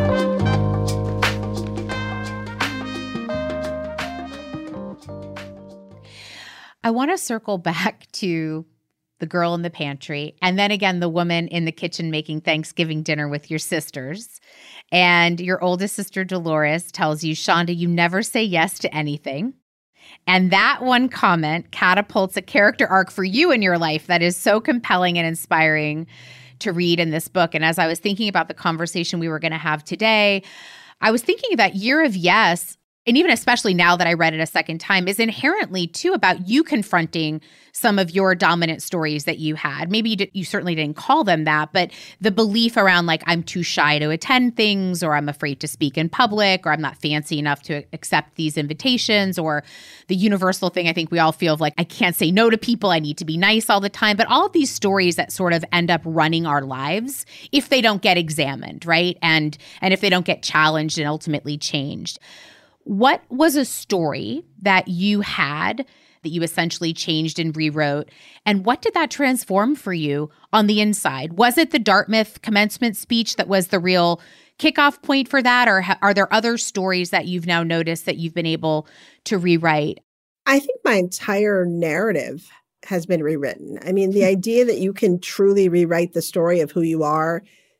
I want to circle back to the girl in the pantry, and then again, the woman in the kitchen making Thanksgiving dinner with your sisters. And your oldest sister, Dolores, tells you, Shonda, you never say yes to anything. And that one comment catapults a character arc for you in your life that is so compelling and inspiring to read in this book. And as I was thinking about the conversation we were going to have today, I was thinking that Year of Yes, and even especially now that I read it a second time, is inherently too about you confronting some of your dominant stories that you had. Maybe you certainly didn't call them that, but the belief around like, I'm too shy to attend things, or I'm afraid to speak in public, or I'm not fancy enough to accept these invitations, or the universal thing I think we all feel of like, I can't say no to people, I need to be nice all the time. But all of these stories that sort of end up running our lives if they don't get examined, right? And if they don't get challenged and ultimately changed. What was a story that you had that you essentially changed and rewrote? And what did that transform for you on the inside? Was it the Dartmouth commencement speech that was the real kickoff point for that? Or are there other stories that you've now noticed that you've been able to rewrite? I think my entire narrative has been rewritten. I mean, the idea that you can truly rewrite the story of who you are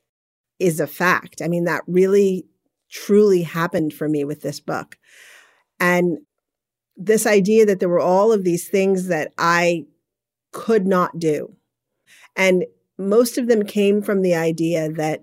is a fact. I mean, that really truly happened for me with this book. And this idea that there were all of these things that I could not do. And most of them came from the idea that,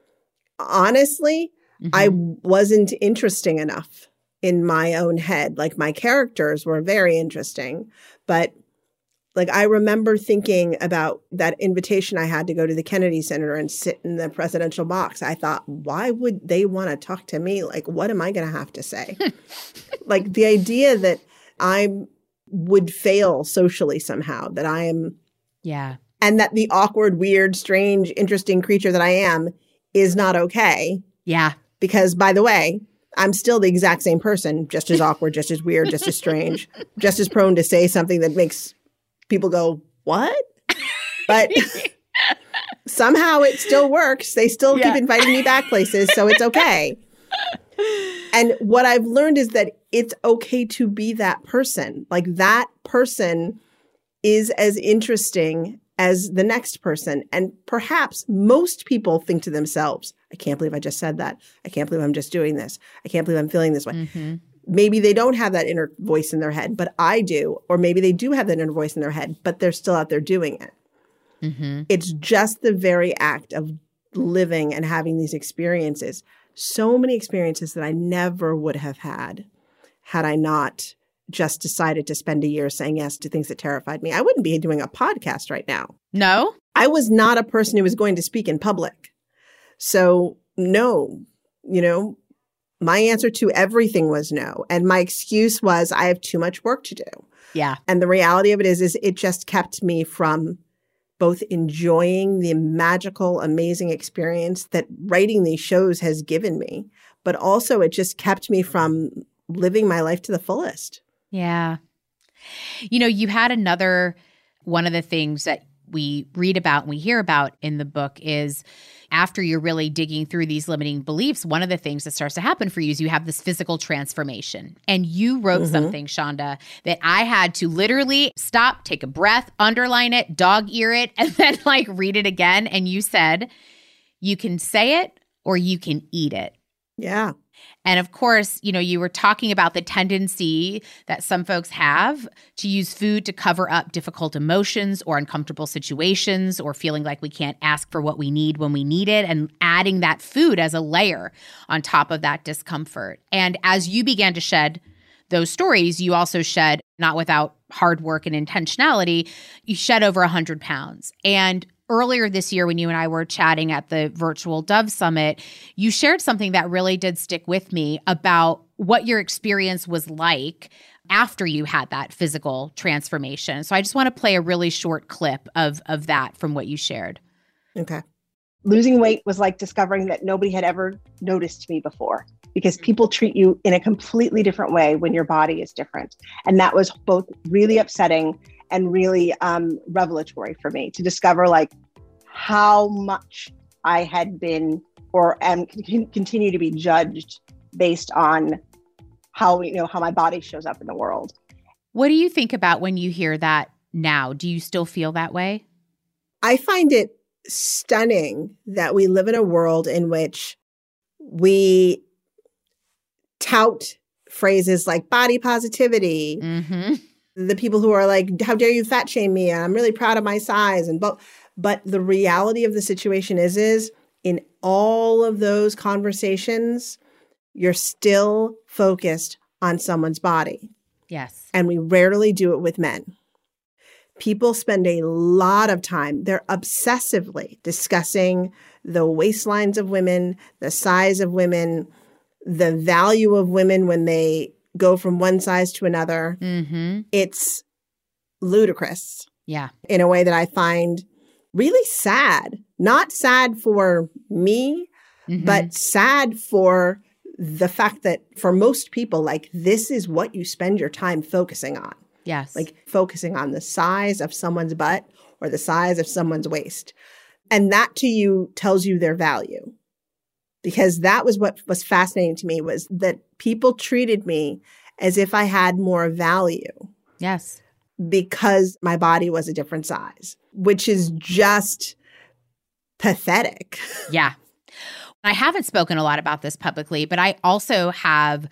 honestly, I wasn't interesting enough in my own head. Like, my characters were very interesting, but like, I remember thinking about that invitation I had to go to the Kennedy Center and sit in the presidential box. I thought, why would they want to talk to me? Like, what am I going to have to say? Like, the idea that I would fail socially somehow, that I am. Yeah. And that the awkward, weird, strange, interesting creature that I am is not okay. Yeah. Because, by the way, I'm still the exact same person, just as awkward, just as weird, just as strange, just as prone to say something that makes people go, what? But somehow it still works. They still keep inviting me back places, so it's okay. And what I've learned is that it's okay to be that person. Like, that person is as interesting as the next person. And perhaps most people think to themselves, I can't believe I just said that. I can't believe I'm just doing this. I can't believe I'm feeling this way. Mm-hmm. Maybe they don't have that inner voice in their head, but I do. Or maybe they do have that inner voice in their head, but they're still out there doing it. Mm-hmm. It's just the very act of living and having these experiences. So many experiences that I never would have had I not just decided to spend a year saying yes to things that terrified me. I wouldn't be doing a podcast right now. No? I was not a person who was going to speak in public. So no, my answer to everything was no. And my excuse was, I have too much work to do. Yeah. And the reality of it is it just kept me from both enjoying the magical, amazing experience that writing these shows has given me, but also it just kept me from living my life to the fullest. Yeah. You had another one of the things that we read about and we hear about in the book is after you're really digging through these limiting beliefs, one of the things that starts to happen for you is you have this physical transformation. And you wrote something, Shonda, that I had to literally stop, take a breath, underline it, dog ear it, and then like read it again. And you said, you can say it or you can eat it. Yeah. And of course, you know, you were talking about the tendency that some folks have to use food to cover up difficult emotions or uncomfortable situations or feeling like we can't ask for what we need when we need it, and adding that food as a layer on top of that discomfort. And as you began to shed those stories, you also shed, not without hard work and intentionality, you shed over 100 pounds. And earlier this year, when you and I were chatting at the virtual Dove Summit, you shared something that really did stick with me about what your experience was like after you had that physical transformation. So I just want to play a really short clip of that from what you shared. Okay. Losing weight was like discovering that nobody had ever noticed me before, because people treat you in a completely different way when your body is different. And that was both really upsetting and really revelatory for me to discover like how much I had been or am continue to be judged based on how my body shows up in the world. What do you think about when you hear that now? Do you still feel that way? I find it stunning that we live in a world in which we tout phrases like body positivity. Mm-hmm. The people who are like, how dare you fat shame me? I'm really proud of my size. But the reality of the situation is in all of those conversations, you're still focused on someone's body. Yes. And we rarely do it with men. People spend a lot of time, they're obsessively discussing the waistlines of women, the size of women, the value of women when they go from one size to another. Mm-hmm. It's ludicrous. Yeah. In a way that I find really sad. Not sad for me, but sad for the fact that for most people, like, this is what you spend your time focusing on. Yes. Like focusing on the size of someone's butt or the size of someone's waist. And that to you tells you their value. Because that was what was fascinating to me, was that people treated me as if I had more value. Yes. Because my body was a different size, which is just pathetic. Yeah. I haven't spoken a lot about this publicly, but I also have,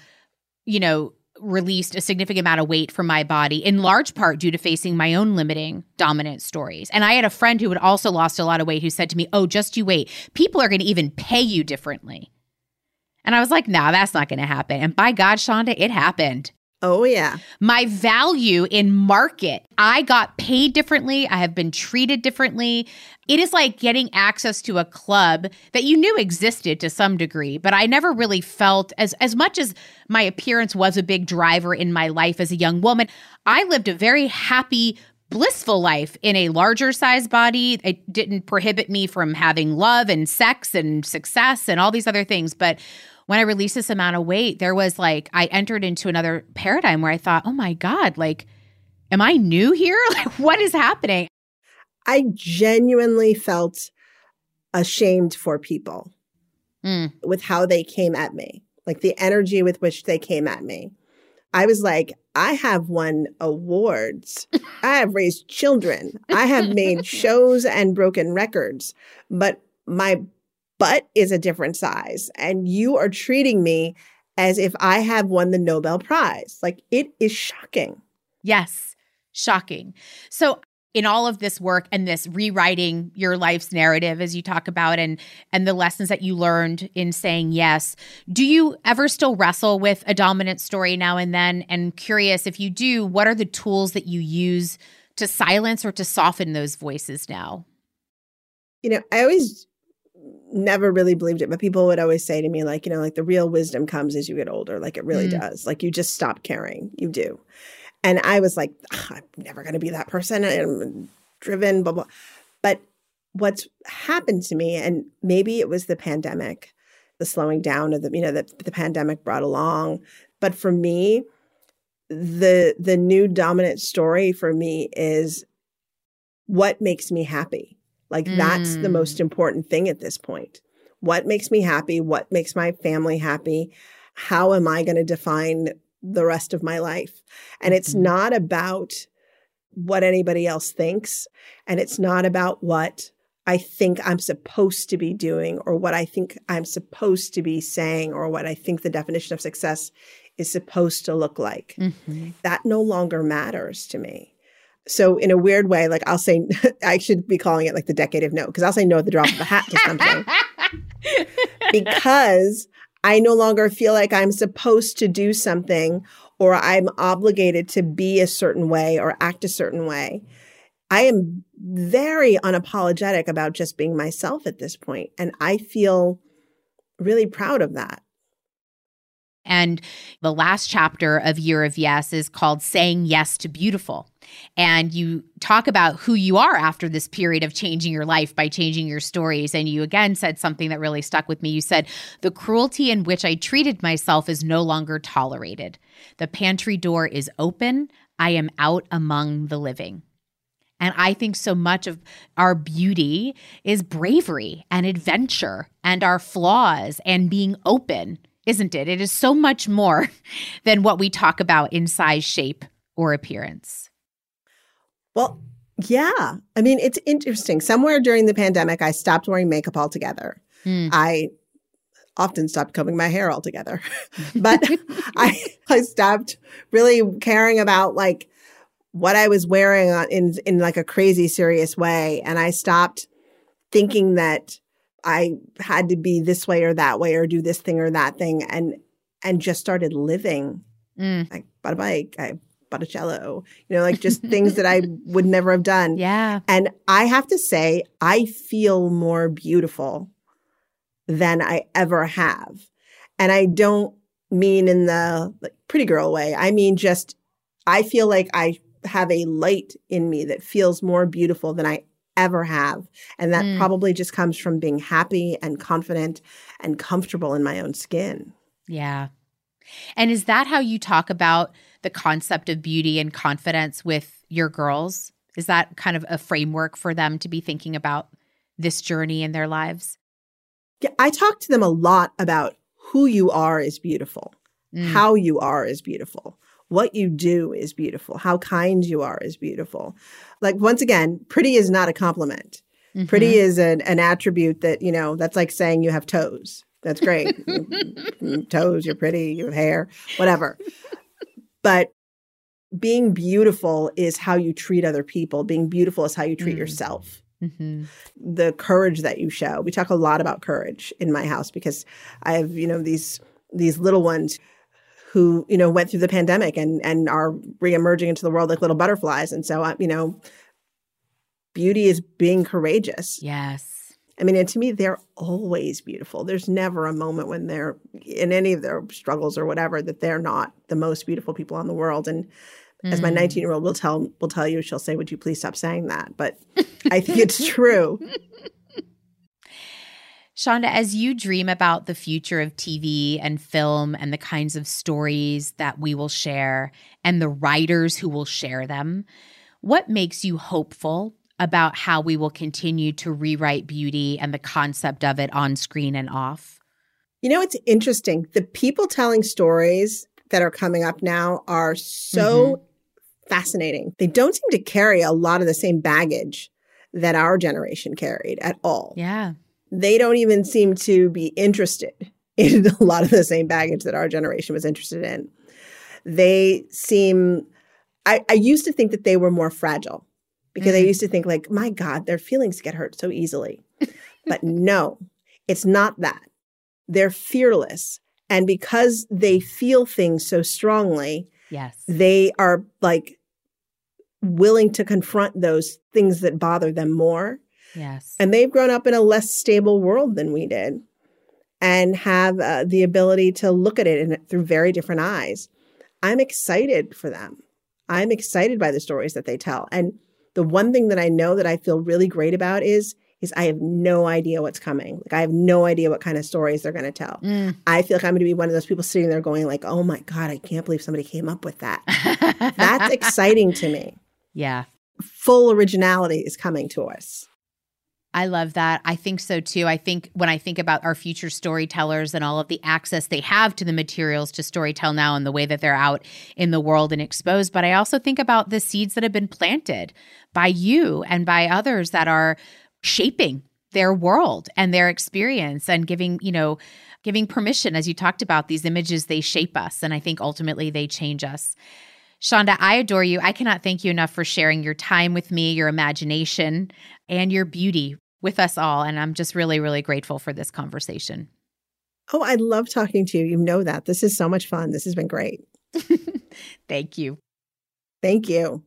released a significant amount of weight from my body, in large part due to facing my own limiting dominant stories. And I had a friend who had also lost a lot of weight who said to me, oh, just you wait. People are going to even pay you differently. And I was like, nah, that's not going to happen. And by God, Shonda, it happened. Oh, yeah. My value in market, I got paid differently. I have been treated differently. It is like getting access to a club that you knew existed to some degree, but I never really felt, as much as my appearance was a big driver in my life as a young woman, I lived a very happy, blissful life in a larger size body. It didn't prohibit me from having love and sex and success and all these other things. But when I released this amount of weight, there was like, I entered into another paradigm where I thought, oh my God, like, am I new here? Like, what is happening? I genuinely felt ashamed for people with how they came at me, like the energy with which they came at me. I was like, I have won awards. I have raised children. I have made shows and broken records, but my butt is a different size. And you are treating me as if I have won the Nobel Prize. Like, it is shocking. Yes, shocking. So in all of this work and this rewriting your life's narrative, as you talk about, and the lessons that you learned in saying yes, do you ever still wrestle with a dominant story now and then? And curious, if you do, what are the tools that you use to silence or to soften those voices now? I always never really believed it, but people would always say to me, like, like the real wisdom comes as you get older. Like, it really does. Like, you just stop caring. You do. And I was like, I'm never going to be that person. I'm driven, blah, blah. But what's happened to me, and maybe it was the pandemic, the slowing down of the pandemic brought along. But for me, the new dominant story for me is what makes me happy. Like that's the most important thing at this point. What makes me happy? What makes my family happy? How am I going to define the rest of my life? And it's not about what anybody else thinks. And it's not about what I think I'm supposed to be doing or what I think I'm supposed to be saying or what I think the definition of success is supposed to look like. That no longer matters to me. So in a weird way, like I'll say, I should be calling it like the decade of no, because I'll say no at the drop of a hat to something. Because I no longer feel like I'm supposed to do something or I'm obligated to be a certain way or act a certain way. I am very unapologetic about just being myself at this point. And I feel really proud of that. And the last chapter of Year of Yes is called Saying Yes to Beautiful. And you talk about who you are after this period of changing your life by changing your stories. And you again said something that really stuck with me. You said, the cruelty in which I treated myself is no longer tolerated. The pantry door is open. I am out among the living. And I think so much of our beauty is bravery and adventure and our flaws and being open, isn't it? It is so much more than what we talk about in size, shape, or appearance. Well, yeah. I mean, it's interesting. Somewhere during the pandemic, I stopped wearing makeup altogether. I often stopped combing my hair altogether. But I stopped really caring about like what I was wearing in like a crazy serious way. And I stopped thinking that I had to be this way or that way or do this thing or that thing and just started living. I bought a bike, I bought a cello, like just things that I would never have done. Yeah. And I have to say, I feel more beautiful than I ever have. And I don't mean in the like, pretty girl way. I mean, just I feel like I have a light in me that feels more beautiful than I ever have. And that probably just comes from being happy and confident and comfortable in my own skin. Yeah. And is that how you talk about the concept of beauty and confidence with your girls? Is that kind of a framework for them to be thinking about this journey in their lives? Yeah, I talk to them a lot about who you are is beautiful, how you are is beautiful. What you do is beautiful. How kind you are is beautiful. Like, once again, pretty is not a compliment. Pretty is an attribute that, that's like saying you have toes. That's great. Toes, you're pretty, you have hair, whatever. But being beautiful is how you treat other people. Being beautiful is how you treat yourself. The courage that you show. We talk a lot about courage in my house because I have, these little ones who, went through the pandemic and are reemerging into the world like little butterflies. And so, beauty is being courageous. Yes. I mean, and to me, they're always beautiful. There's never a moment when they're in any of their struggles or whatever that they're not the most beautiful people in the world. And as my 19-year-old will tell you, she'll say, "Would you please stop saying that?" But I think it's true. Shonda, as you dream about the future of TV and film and the kinds of stories that we will share and the writers who will share them, what makes you hopeful about how we will continue to rewrite beauty and the concept of it on screen and off? It's interesting. The people telling stories that are coming up now are so fascinating. They don't seem to carry a lot of the same baggage that our generation carried at all. Yeah. They don't even seem to be interested in a lot of the same baggage that our generation was interested in. They seem, I used to think that they were more fragile because I used to think like, my God, their feelings get hurt so easily. But no, it's not that. They're fearless. And because they feel things so strongly, yes, they are like willing to confront those things that bother them more. Yes. And they've grown up in a less stable world than we did and have the ability to look at it through very different eyes. I'm excited for them. I'm excited by the stories that they tell. And the one thing that I know that I feel really great about is I have no idea what's coming. Like, I have no idea what kind of stories they're going to tell. I feel like I'm going to be one of those people sitting there going like, oh my God, I can't believe somebody came up with that. That's exciting to me. Yeah. Full originality is coming to us. I love that. I think so too. I think when I think about our future storytellers and all of the access they have to the materials to storytell now and the way that they're out in the world and exposed, but I also think about the seeds that have been planted by you and by others that are shaping their world and their experience and giving permission, as you talked about, these images, they shape us. And I think ultimately they change us. Shonda, I adore you. I cannot thank you enough for sharing your time with me, your imagination, and your beauty with us all. And I'm just really, really grateful for this conversation. Oh, I love talking to you. You know that. This is so much fun. This has been great. Thank you. Thank you.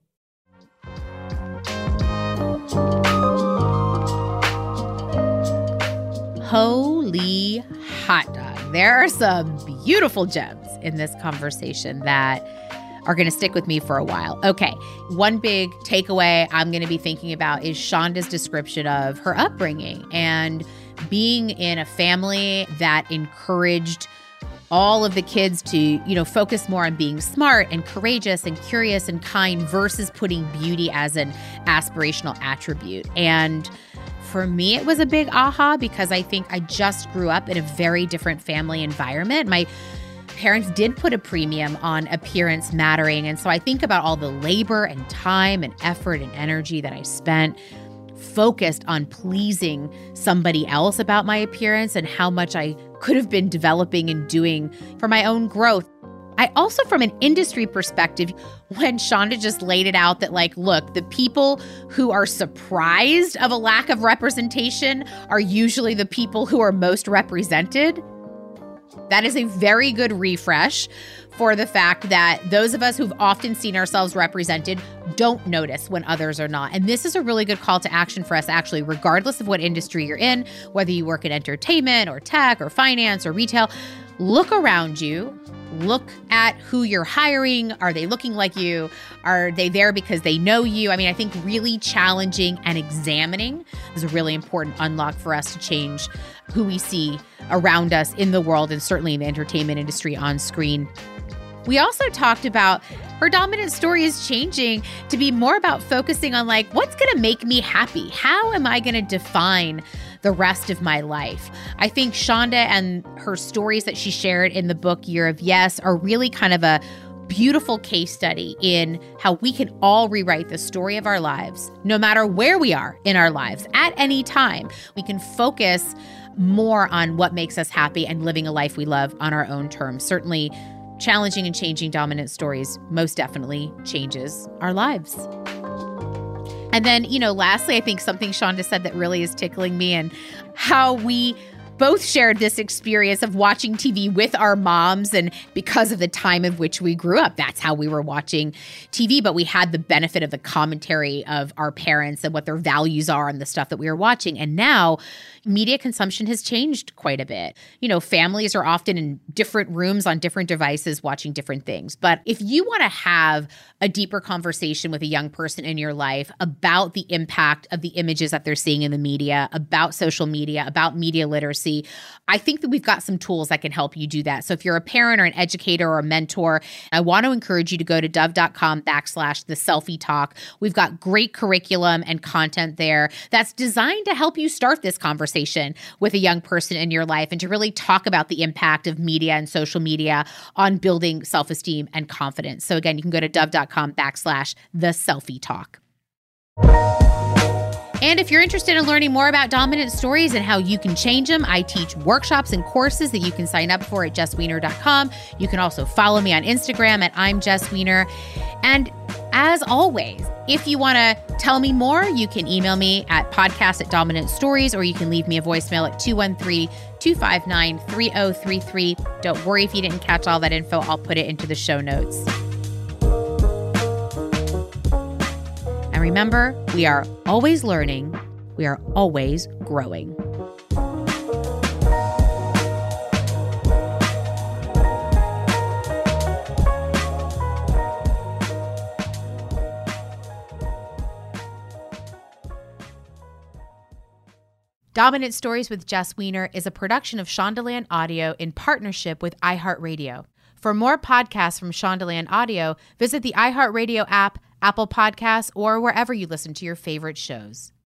Holy hot dog. There are some beautiful gems in this conversation that are going to stick with me for a while. Okay, one big takeaway I'm going to be thinking about is Shonda's description of her upbringing and being in a family that encouraged all of the kids to, focus more on being smart and courageous and curious and kind versus putting beauty as an aspirational attribute. And for me, it was a big aha because I think I just grew up in a very different family environment. My parents did put a premium on appearance mattering. And so I think about all the labor and time and effort and energy that I spent focused on pleasing somebody else about my appearance and how much I could have been developing and doing for my own growth. I also, from an industry perspective, when Shonda just laid it out that look, the people who are surprised of a lack of representation are usually the people who are most represented. That is a very good refresh for the fact that those of us who've often seen ourselves represented don't notice when others are not. And this is a really good call to action for us, actually, regardless of what industry you're in, whether you work in entertainment or tech or finance or retail. Look around you. Look at who you're hiring. Are they looking like you? Are they there because they know you? I mean, I think really challenging and examining is a really important unlock for us to change who we see around us in the world and certainly in the entertainment industry on screen. We also talked about her dominant story is changing to be more about focusing on what's going to make me happy? How am I going to define the rest of my life? I think Shonda and her stories that she shared in the book Year of Yes are really kind of a beautiful case study in how we can all rewrite the story of our lives, no matter where we are in our lives at any time. We can focus more on what makes us happy and living a life we love on our own terms. Certainly, challenging and changing dominant stories most definitely changes our lives. And then, lastly, I think something Shonda said that really is tickling me and how we both shared this experience of watching TV with our moms, and because of the time of which we grew up, that's how we were watching TV, but we had the benefit of the commentary of our parents and what their values are on the stuff that we were watching. And now media consumption has changed quite a bit. Families are often in different rooms on different devices watching different things. But if you want to have a deeper conversation with a young person in your life about the impact of the images that they're seeing in the media, about social media, about media literacy, I think that we've got some tools that can help you do that. So if you're a parent or an educator or a mentor, I want to encourage you to go to dove.com/theselfietalk. We've got great curriculum and content there that's designed to help you start this conversation with a young person in your life and to really talk about the impact of media and social media on building self-esteem and confidence. So again, you can go to dove.com/theselfietalk. And if you're interested in learning more about dominant stories and how you can change them, I teach workshops and courses that you can sign up for at jesswiener.com. You can also follow me on Instagram at I'm Jess Wiener. And as always, if you want to tell me more, you can email me at podcast@dominantstories, or you can leave me a voicemail at 213-259-3033. Don't worry if you didn't catch all that info. I'll put it into the show notes. And remember, we are always learning. We are always growing. Dominant Stories with Jess Wiener is a production of Shondaland Audio in partnership with iHeartRadio. For more podcasts from Shondaland Audio, visit the iHeartRadio app, Apple Podcasts, or wherever you listen to your favorite shows.